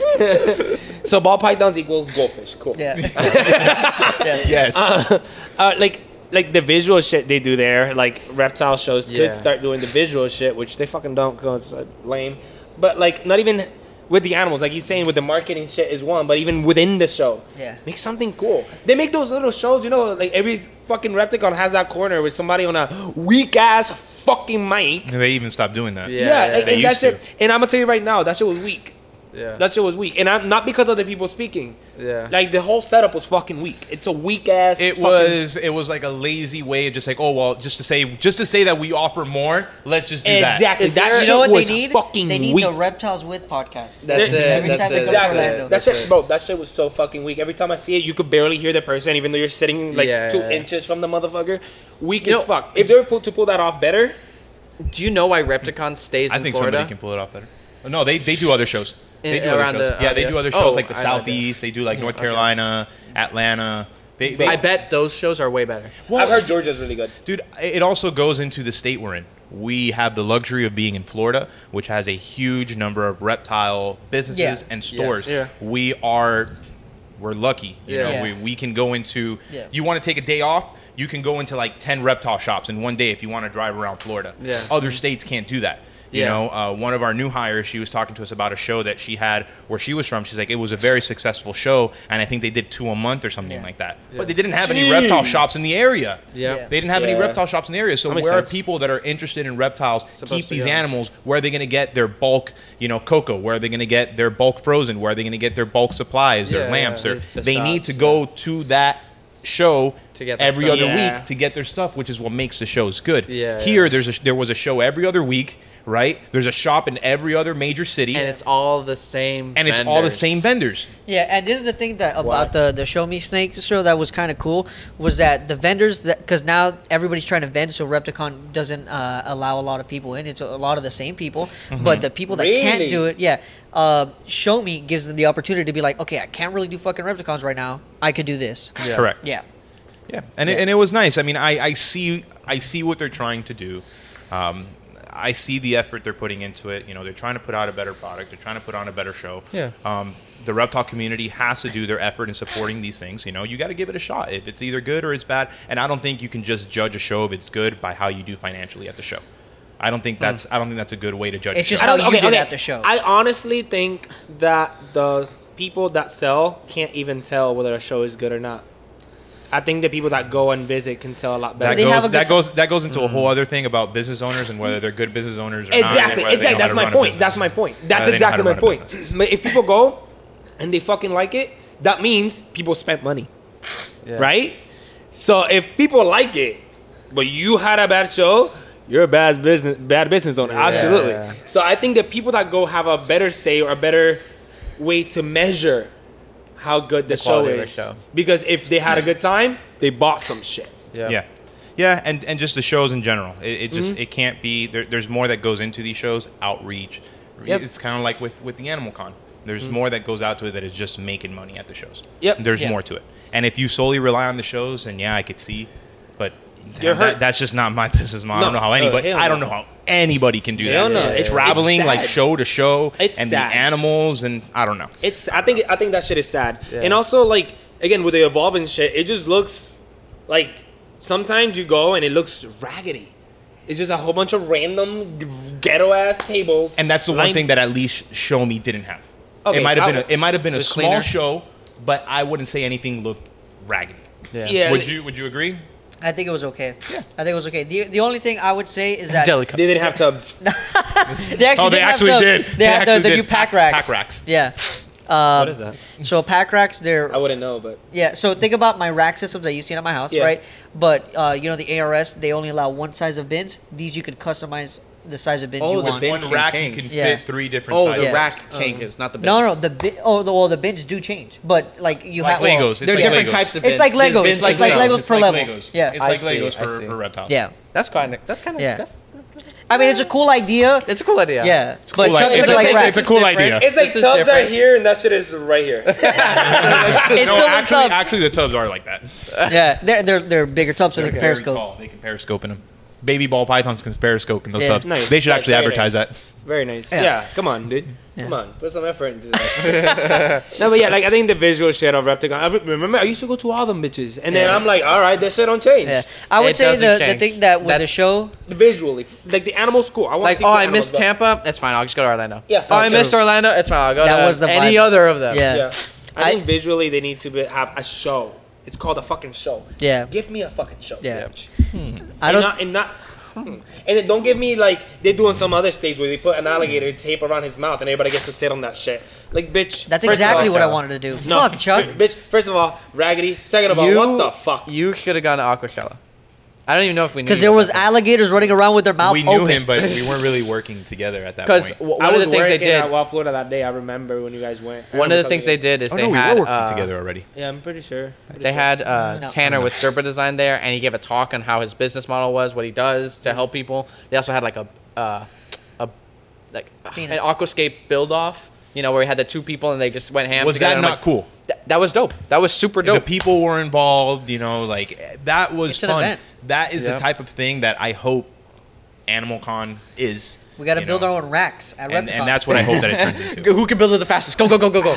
So ball pythons equals goldfish. Cool. Yeah. Yes. Yes. Like the visual shit they do there, like reptile shows Yeah. could start doing the visual shit, which they fucking don't because it's lame. But like not even with the animals, like he's saying with the marketing shit is one, but even within the show, make something cool. They make those little shows, you know, like every fucking Repticon has that corner with somebody on a weak ass fucking mic. They even stopped doing that. Yeah, like, They and that used shit. to. And I'm gonna tell you right now, that shit was weak. Yeah. That shit was weak, and not because of the people speaking. Yeah. Like the whole setup was fucking weak. It's a weak ass. It was like a lazy way of just like, oh well, just to say that we offer more, let's just do that. Exactly. Is That there, shit you know what was they need? fucking They need weak. the Reptiles with podcast. That's it. Every That's time they it. go to Exactly. Orlando. That shit, bro. That shit was so fucking weak. Every time I see it, you could barely hear the person, even though you're sitting like 2 inches from the motherfucker. Weak as fuck. If they were to pull that off better, Do you know why Repticon stays I in think Florida? somebody can pull it off better. No, they do other shows. They do around other shows. the Yeah, they do other shows Oh, like the I know Southeast. They do like North Carolina, Atlanta. I bet those shows are way better. Well, I've heard Georgia's really good. Dude, it also goes into the state we're in. We have the luxury of being in Florida, which has a huge number of reptile businesses and stores. Yes. We're lucky. You know, we can go into. Yeah. You want to take a day off? You can go into like 10 reptile shops in one day if you want to drive around Florida. Yeah. Other states can't do that. You know, one of our new hires, she was talking to us about a show that she had where she was from. She's like, it was a very successful show, and I think they did 2 a month or something like that. But they didn't have any reptile shops in the area. Yeah. They didn't have any Yeah. reptile shops in the area. So That makes where are sense. people that are interested in reptiles keep to these go. animals? Where are they going to get their bulk, cocoa? Where are they going to get their bulk frozen? Where are they going to get their bulk supplies, their Yeah, lamps? yeah. They need to go to that show To get their every stuff. other Yeah. week to get their stuff, which is what makes the shows good. Yeah, Here, there was a show every other week, right? There's a shop in every other major city, And it's all the same and it's all the same vendors. Yeah, and this is the thing that about the Show Me Snake show that was kind of cool was that the vendors that because now everybody's trying to vend, so Repticon doesn't allow a lot of people in. It's a lot of the same people, but the people that can't Really? do it, Show Me gives them the opportunity to be like, okay, I can't really do fucking Repticons right now. I could do this. Yeah. Correct. Yeah. Yeah, and it was nice. I mean, I see what they're trying to do. I see the effort they're putting into it. You know, they're trying to put out a better product. They're trying to put on a better show. Yeah. The reptile community has to do their effort in supporting these things. You know, you got to give it a shot. If it's either good or it's bad, and I don't think you can just judge a show if it's good by how you do financially at the show. I don't think that's a good way to judge. It's a just show. how you did at the show. I honestly think that the people that sell can't even tell whether a show is good or not. I think the people that go and visit can tell a lot better. That goes into a whole other thing about business owners and whether they're good business owners or not. Exactly. That's my point. That's my point. That's exactly my point. But if people go and they fucking like it, that means people spent money, right? So if people like it, but you had a bad show, you're a bad business owner. Absolutely. Yeah. So I think that people that go have a better say or a better way to measure how good the show quality of the is. show. Because if they had a good time, they bought some shit. Yeah, and just the shows in general. It just it can't be. There's more that goes into these shows. Outreach. Yep. It's kind of like with the Animal Con. There's more that goes out to it that is just making money at the shows. Yep. There's Yeah. more to it. And if you solely rely on the shows, then I could see. But You're hurt. that's just not my business model. No. I don't know how anybody. Hell I don't no. know how anybody can do Hell that. no. It's Traveling sad. like show to show, It's and sad. the animals, and I don't know. I think that shit is sad. Yeah. And also like again with the evolving shit, it just looks like sometimes you go and it looks raggedy. It's just a whole bunch of random ghetto ass tables. And that's the one thing that at least Show Me didn't have. Okay, it might have been a small cleaner. show, but I wouldn't say anything looked raggedy. Yeah. Would you agree? I think it was okay. Yeah. I think it was okay. The only thing I would say is that Deli cups. they didn't have tubs. they actually did. They had the new pack racks. Pack racks. Yeah. What is that? So pack racks, I wouldn't know, but yeah. So think about my rack systems that you've seen at my house, right? But you know the ARS, they only allow one size of bins. These you could customize the size of bins you want. bin One rack change. you can Yeah. fit 3 different sizes. the rack changes, not the bins. No, the bins do change, but like you Like have Legos. well, It's They're like different Legos. types of bins. It's like There's Legos. bins It's like themselves. Legos per level. Legos. Yeah. It's like see, Legos I for see. reptiles. Yeah. That's kind of. Yeah. I mean, it's a cool idea. It's a cool idea. Yeah, Cool but Chuck idea. is It's like a- racks. it's a cool different. idea. it's like This is tubs are different. here and that shit is right here. It's No, still the tubs. actually, the tubs are like that. Yeah, they're bigger tubs so they can Very periscope. tall. They can periscope in them. Baby ball pythons can periscope in those Yeah. tubs. Nice. They should Yeah, actually very advertise nice. that. Very nice. Yeah. Yeah, come on, dude. Yeah. Come on, put some effort into that. No, but yeah, like I think the visual shit of Repticon. Remember, I used to go to all them bitches, and then I'm like, all right, that shit don't change. Yeah, I would It say doesn't the change. thing that with the That's- show, Visually, like the animal school. I want Like, to see oh, cool I animals, missed but- Tampa. That's fine. I'll just go to Orlando. Yeah. Oh, I True. missed Orlando. It's fine. I'll go That to was the any vibe. other of them. Yeah. Yeah, I think visually they need to have a show. It's called a fucking show. Yeah. Give me a fucking show. Yeah. bitch. I don't. And then don't give me like they do in some other states where they put an alligator tape around his mouth and everybody gets to sit on that shit. Like, bitch. That's first of exactly all- what I wanted to do. No, Fuck, Chuck. Bitch, first of all, raggedy. Second of all, what the fuck? You should have gone to Aquashella. I don't even know if we knew. Because there was alligators running around with their mouth We open. knew him, but we weren't really working together at that Because point. one of the things they did. at Wild Florida that day. I remember when you guys went. One of the things they did is Oh they no, we had were working together already. Yeah, I'm pretty sure. they had No. Tanner with Serpa Design there, and he gave a talk on how his business model was, what he does to help people. They also had like an Penis. aquascape build off. You know, where we had the 2 people and they just went ham. Was together, that and I'm not like, cool? That was dope. That was super The dope. people were involved, you know, like that was It's an fun. event. That is Yeah. the type of thing that I hope Animal Con is. We got to you build know. our own racks at and Repticon. that's what I hope that it turns into. Who can build it the fastest? Go, go, go, go, go.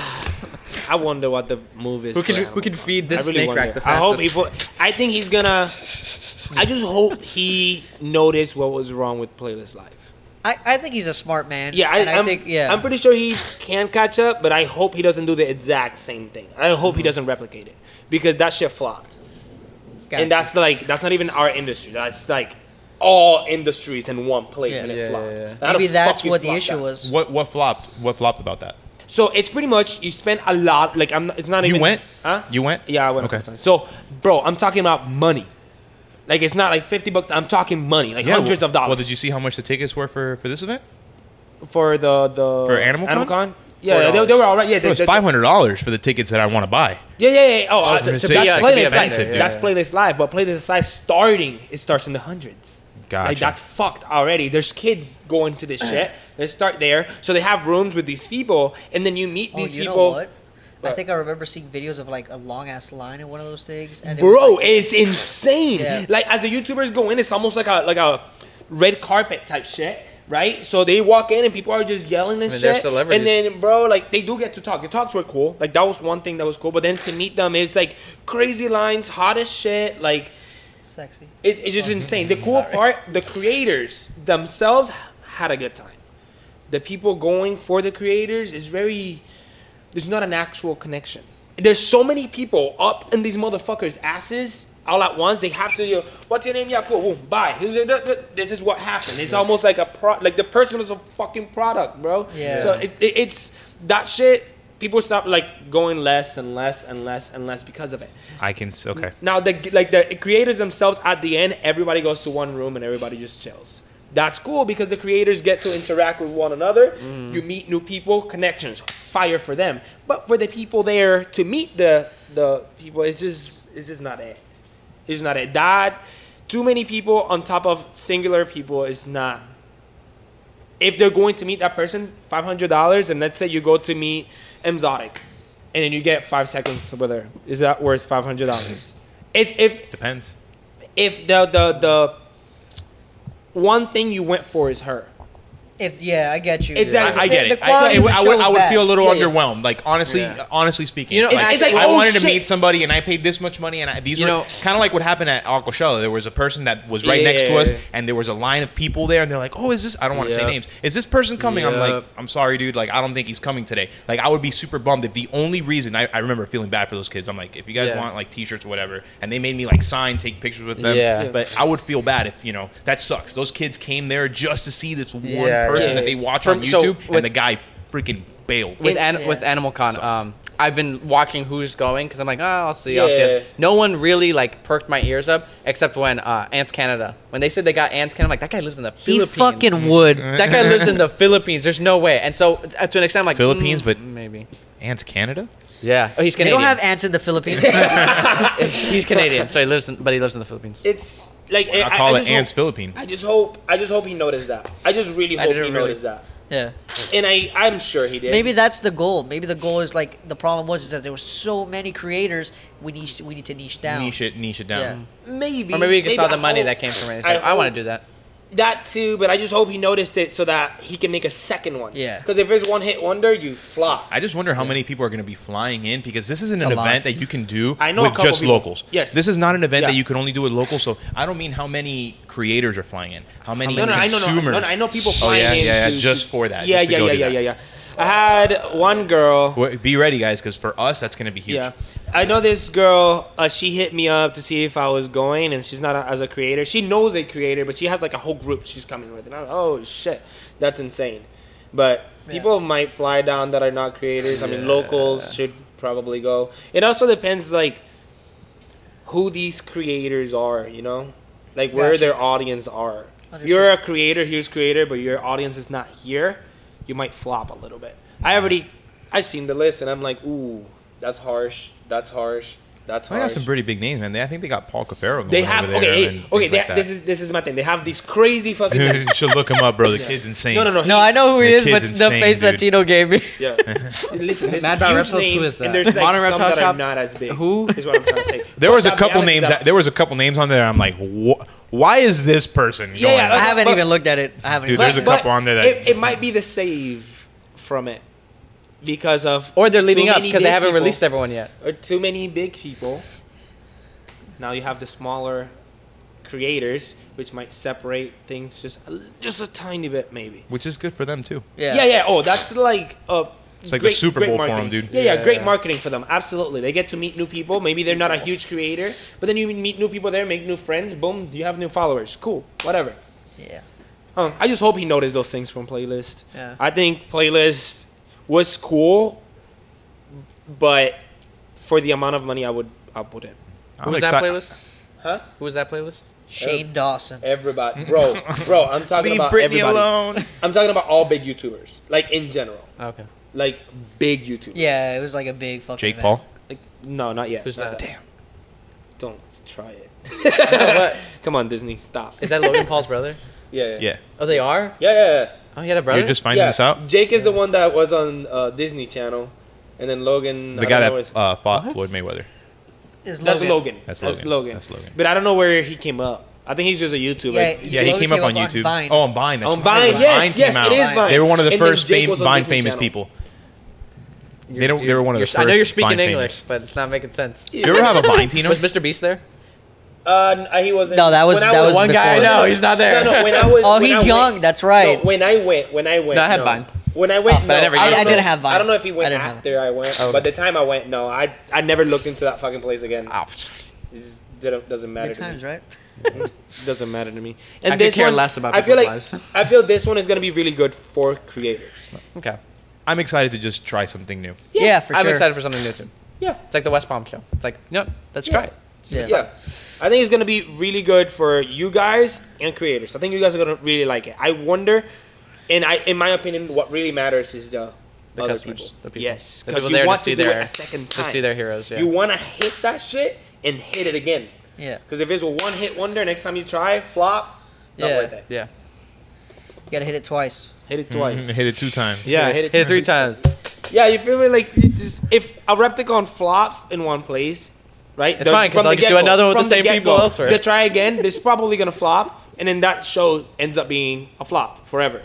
I wonder what the move is. Who can for who can Animal feed Con. this I really snake wonder. rack the I hope fastest? people. I think he's gonna. I just hope he noticed what was wrong with Playlist Live. I think he's a smart man. Yeah, and I think I'm pretty sure he can catch up, but I hope he doesn't do the exact same thing. I hope he doesn't replicate it because that shit flopped. Gotcha. And that's not even our industry. That's like all industries in one place, Yeah. and it Yeah, flopped. yeah, yeah. How the maybe that's fuck you what the flop issue that? was. What flopped? What flopped about that? So it's pretty much you spend a lot. Like it's not You even. went? Huh? You went? Yeah, I went. Okay. Okay. So, bro, I'm talking about money. Like it's not like $50. I'm talking money, like hundreds of dollars. Well, did you see how much the tickets were for this event? for the For Animal Con? Con? Yeah, they were all right. Yeah, It was $500 for the tickets that I want to buy. Yeah. Oh, Oh, that's so yeah, Playlist it's Live. expensive, That's yeah. Playlist Live, but Playlist Live it starts in the hundreds. Gotcha. Like that's fucked already. There's kids going to this shit. They start there, so they have rooms with these people, and then you meet Oh, these you people. know what? I What? think I remember seeing videos of like a long ass line in one of those things. And it Bro, was, like, it's insane. Yeah. Like as the YouTubers go in, it's almost like a red carpet type shit, right? So they walk in and people are just yelling and I mean, they're shit. celebrities. And then, bro, like they do get to talk. The talks were cool. Like that was one thing that was cool. But then to meet them, it's like crazy lines, hot as shit. Like sexy. it's just insane. The cool part, the creators themselves had a good time. The people going for the creators is very. There's not an actual connection. There's so many people up in these motherfuckers' asses all at once. They have to. What's your name? Yeah, cool. Boom, bye. This is what happened. It's almost like like the person is a fucking product, bro. Yeah. So it's that shit. People stop like going less and less and less and less because of it. Okay. Now the creators themselves at the end, everybody goes to one room and everybody just chills. That's cool because the creators get to interact with one another. You meet new people, connections, fire for them. But for the people there to meet the people, it's just not it. It's not it. That too many people on top of singular people is not. If they're going to meet that person, $500, and let's say you go to meet Exotic, and then you get 5 seconds with her, is that worth $500? If Depends. the one thing you went for is her, I get you. Exactly. I get it. I would feel a little underwhelmed. Like honestly speaking, like, I wanted to meet somebody and I paid this much money, and these were kind of like what happened at Aquashella. There was a person that was right next to us, and there was a line of people there, and they're like, "Oh, is this?" I don't want to say names. Is this person coming? I'm like, "I'm sorry, dude. Like, I don't think he's coming today." Like, I would be super bummed if the only reason I remember feeling bad for those kids. I'm like, if you guys want like T-shirts or whatever, and they made me like sign, take pictures with them. Yeah. But I would feel bad if that sucks. Those kids came there just to see this one person that they watch on YouTube, and the guy freaking bailed. With Animal Con, I've been watching who's going because I'm like, I'll see. No one really like perked my ears up except when Ants Canada. When they said they got Ants Canada, I'm like, that guy lives in the Philippines. He fucking would. That guy lives in the Philippines. There's no way. And so to an extent, I'm like, Philippines, but maybe Ants Canada. Yeah. Oh, he's Canadian. They don't have ants in the Philippines. He's Canadian, so he lives in the Philippines. It's like I call it Ants Philippines. I just hope he noticed that. I just really hope he noticed that. Yeah. And I'm sure he did. Maybe that's the goal. Maybe the goal is like the problem was that there were so many creators. We need to niche down. Niche it down. Yeah. Maybe. Or maybe he saw the money that came from it. I want to do that. That too, but I just hope he noticed it so that he can make a second one. Yeah. Because if it's one hit wonder, you flop. I just wonder how many people are going to be flying in, because this isn't an event that you can do with just locals. Yes. This is not an event that you can only do with locals. So I don't mean how many creators are flying in, how many consumers. I know people flying in. Just for that. Yeah. I had one girl. Be ready, guys, because for us, that's going to be huge. Yeah. I know this girl, she hit me up to see if I was going, and she's not as a creator. She knows a creator, but she has like a whole group she's coming with. And I'm like, oh, shit, that's insane. But people might fly down that are not creators. I mean, locals should probably go. It also depends, like, who these creators are, Like, where their audience are. If you're a creator, huge creator, but your audience is not here, you might flop a little bit. I seen the list, and I'm like, ooh, that's harsh. That's harsh. They got some pretty big names, man. I think they got Paul Cafaro going They have over there. This is my thing. They have these crazy fucking. You should look him up, bro. The kid's insane. No. I know who he is, but the face that Tino gave me. Yeah. Listen, there's Mad Dog Reptiles, who is that? And there's like Modern some Reptile that Shop? are not as big. Who? Is what I'm trying to say. There was a couple names. There was a couple names on there. I'm like, why is this person going? I haven't even looked at it. Dude, there's a couple on there that it might be the save from it because of or they're leading up because they haven't released everyone yet. Or too many big people. Now you have the smaller creators, which might separate things just a tiny bit, maybe. Which is good for them too. Yeah. Oh, that's like it's like the Super Bowl for them, dude. Yeah, great marketing for them. Absolutely, they get to meet new people. Maybe they're not a huge creator, but then you meet new people there, make new friends. Boom, you have new followers. Cool, whatever. Yeah. I just hope he noticed those things from Playlist. Yeah. I think Playlist was cool, but for the amount of money I wouldn't. Who was that playlist? Huh? Who was that playlist? Shane Dawson. Everybody, bro. I'm talking about Britney everybody. alone. I'm talking about all big YouTubers, like in general. Okay. Like big YouTubers. Yeah, it was like a big fucking. Jake event. Paul. Like no, not yet. Who's that? Damn. Don't try it. Come on, Disney, stop. Is that Logan Paul's brother? Yeah. Oh, they are? Yeah. Oh, he had a brother? You're just finding this out? Jake is the one that was on Disney Channel, and then Logan. The guy that fought Floyd Mayweather. That's Logan. That's Logan. But I don't know where he came up. I think he's just a YouTuber. Yeah, he came up on YouTube. Vine. Oh, on Vine. On Vine, yes, it is Vine. They were one of the And first then Jake was on Vine Disney famous Channel. people. They were one of the first. I know you're speaking Vine English, famous. but it's not making sense. Do you ever have a Vine, Tino? Was Mr. Beast there? He wasn't. No, that was one guy I before. know. He's not there. No, when I was. Oh, he's young. That's right. No, when I went. No, I had Vine. When I went, but I never used I didn't have Vine. I don't know if he went I didn't have after I went, Okay. but the time I went, no, I never looked into that fucking place again. Oh. It just doesn't matter Good to times, me. right? It doesn't matter to me. And I could this care one, less about I feel people's like lives. I feel this one is gonna be really good for creators. Okay. I'm excited to just try something new. Yeah, for sure. I'm excited for something new, too. Yeah. It's like the West Palm show. It's like, let's try it. Yeah. I think it's going to be really good for you guys and creators. I think you guys are going to really like it. I wonder, and in my opinion, what really matters is the other customers, people. the people. Yes, The because people you there to want see to do their- it a second time. To see their heroes, yeah. You want to hit that shit and hit it again. Yeah. Because if it's a one-hit wonder, next time you try, flop, not worth it. Yeah. You gotta hit it twice. Hit it twice. Hit it 2 times. Yeah, hit it 3 times. Yeah, you feel me? Like, if a Repticon flops in one place, right? It's fine, 'cause from I'll the just do get-go, another one with from the same get-go, people elsewhere. They try again, it's probably going to flop, and then that show ends up being a flop forever.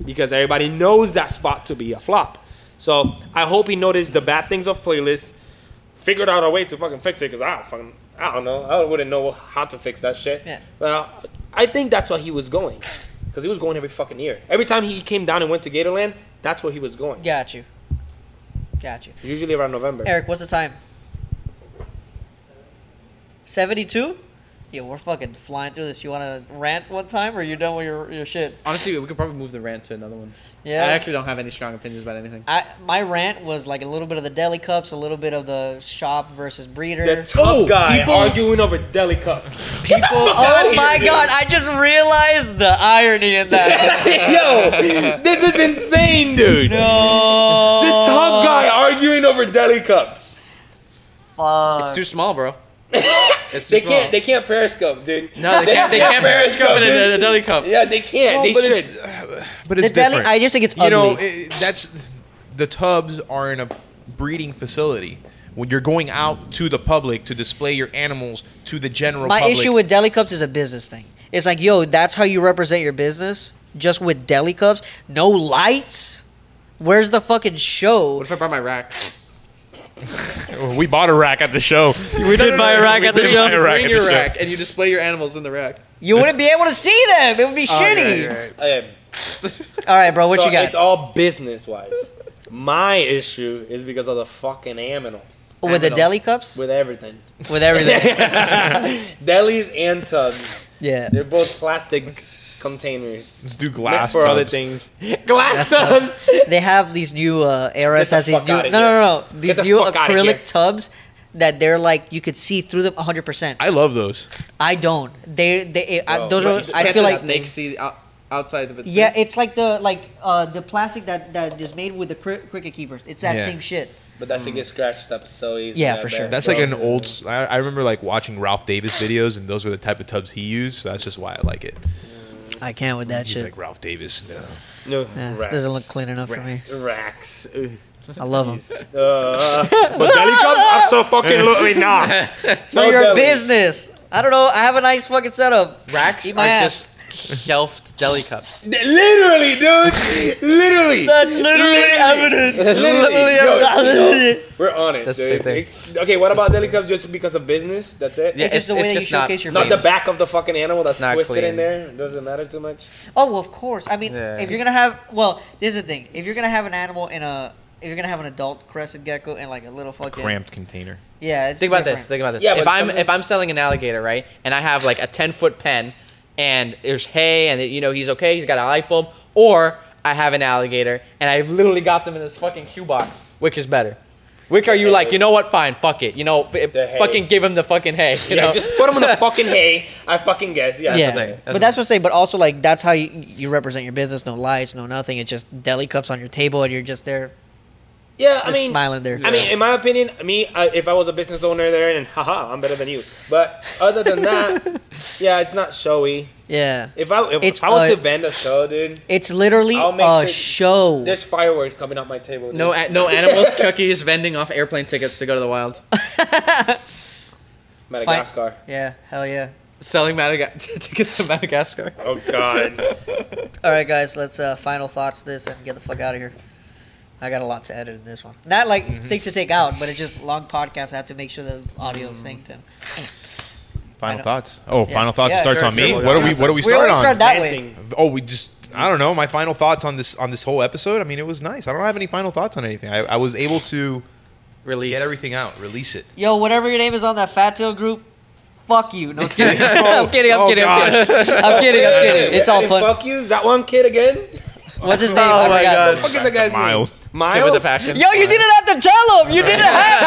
because everybody knows that spot to be a flop. So I hope he noticed the bad things of Playlist, figured out a way to fucking fix it, because I don't know. I wouldn't know how to fix that shit. Yeah. Well, I think that's why he was going, because he was going every fucking year. Every time he came down and went to Gatorland, that's where he was going. Got you. Usually around November. Eric, what's the time? 72? Yeah, we're fucking flying through this. You want to rant one time, or are you done with your shit? Honestly, we could probably move the rant to another one. Yeah. I actually don't have any strong opinions about anything. My rant was like a little bit of the deli cups, a little bit of the shop versus breeder. The top guy arguing over deli cups. People. Oh my god! I just realized the irony in that. Yo, this is insane, dude. No. The top guy arguing over deli cups. It's too small, bro. They can't periscope, dude. No, they can't periscope in a deli cup. Yeah, they can't. They should. But it's the deli, different. I just think it's ugly. That's the tubs are in a breeding facility. When you're going out to the public to display your animals to the general public. My issue with deli cups is a business thing. It's like, yo, that's how you represent your business? Just with deli cups? No lights? Where's the fucking show? What if I brought my rack? We bought a rack at the show. We did buy a rack at the show. Bring your rack and you display your animals in the rack. You wouldn't be able to see them. It would be shitty. Right. All right, bro. What you got? It's all business wise. My issue is because of the fucking animal. With the deli cups? With everything. With everything. Delis and tubs. Yeah. They're both plastic containers. Let's do glass for tubs. other things. Glass tubs. They have these new ARS has these new these the new fuck outta here. acrylic tubs that they're like you could see through them 100%. I love those. I don't. Those are. I feel like snakes see outside of it. Yeah, it's like the plastic that is made with the cricket keepers. It's that same shit. But that shit gets scratched up so easy. Yeah, for sure. That's like an old. I remember like watching Ralph Davis videos, and those were the type of tubs he used. So that's just why I like it. I can't with that He's shit. like Ralph Davis. No. It doesn't look clean enough for me. Racks. I love them. But deli cups are so fucking lovely now. For your business. I don't know. I have a nice fucking setup. Racks Eat my are ass. just shelved deli cups. Literally, dude. Literally. That's literally evidence. Literally. We're on it, That's dude. the same thing. Okay, what about deli cups just because of business? That's it? Yeah, It's the way that you showcase your Not the business. back of the fucking animal that's Not twisted clean. in there. It doesn't matter too much. Oh, well, of course. I mean, Yeah. if you're gonna have, this is the thing. If you're gonna have an animal if you're gonna have an adult crested gecko in like a little fucking Cramped container. Yeah, it's Think about different. this. Think about this. Yeah, if but if I'm selling an alligator, right, and I have like a 10-foot pen, and there's hay, and he's okay, he's got a light bulb, or I have an alligator, and I literally got them in this fucking shoebox. Which is better? Which are you like? You know what? Fine, fuck it. Fucking give him the fucking hay. You know, just put them in the fucking hay. I fucking guess. Yeah. Yeah, the thing. but that's what I'm saying. But also, like, that's how you represent your business. No lights, no nothing. It's just deli cups on your table, and you're just there, Yeah, just smiling there. I mean, in my opinion, if I was a business owner there, and haha, I'm better than you. But other than that, yeah, it's not showy. Yeah, If I was to vend a show, dude, it's literally I'll make a sure show. there's fireworks coming out my table. Dude. no animals. Chucky is vending off airplane tickets to go to the wild, Madagascar. Yeah, hell yeah. selling tickets to Madagascar. Oh god. All right, guys, let's final thoughts this and get the fuck out of here. I got a lot to edit in this one. Not like things to take out, but it's just long podcast. I have to make sure the audio is synced in. Final thoughts. Oh, Yeah. final thoughts Yeah, starts sure, on me. sure. What do we We start always on? start that way. Dancing. Oh, I don't know. My final thoughts on this whole episode. I mean, it was nice. I don't have any final thoughts on anything. I was able to Release. get everything out, release it. Yo, whatever your name is on that Fat Tail group, fuck you. No, I'm kidding. I'm kidding. I'm kidding. I'm kidding. It's all Hey, fun. Fuck you. Is that one kid again? What's his name? Oh I my forgot. God. What the fuck is that guy's Miles. name? Kid Miles. with a passion. Yo, you didn't have to tell him. You didn't have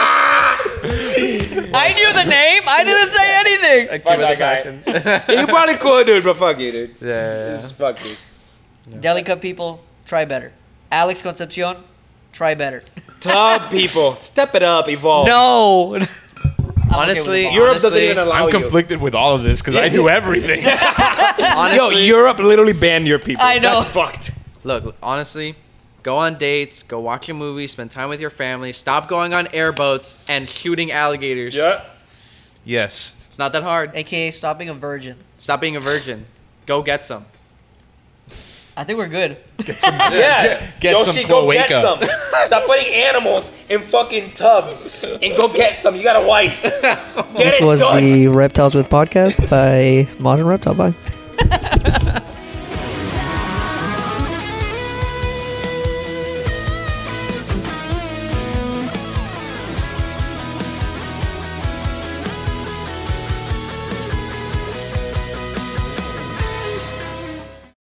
I knew the name. I didn't say anything. A kid Fuck with a that guy. passion. You probably cool, dude, but fuck you, dude. Yeah. Just fuck you. Deli Cup people, try better. Alex Concepcion, try better. Top people, step it up, evolve. No. Honestly, Europe doesn't even allow I'm you. conflicted with all of this because I do everything. honestly, Yo, Europe literally banned your people. I know. That's fucked. Look, honestly, go on dates, go watch a movie, spend time with your family, stop going on airboats and shooting alligators. Yeah. Yes. It's not that hard. AKA stop being a virgin. Stop being a virgin. Go get some. I think we're good. Get some, get some cloaca. Get some. Stop putting animals in fucking tubs and go get some. You got a wife. This was the Reptiles with Podcast by Modern Reptile. Bye.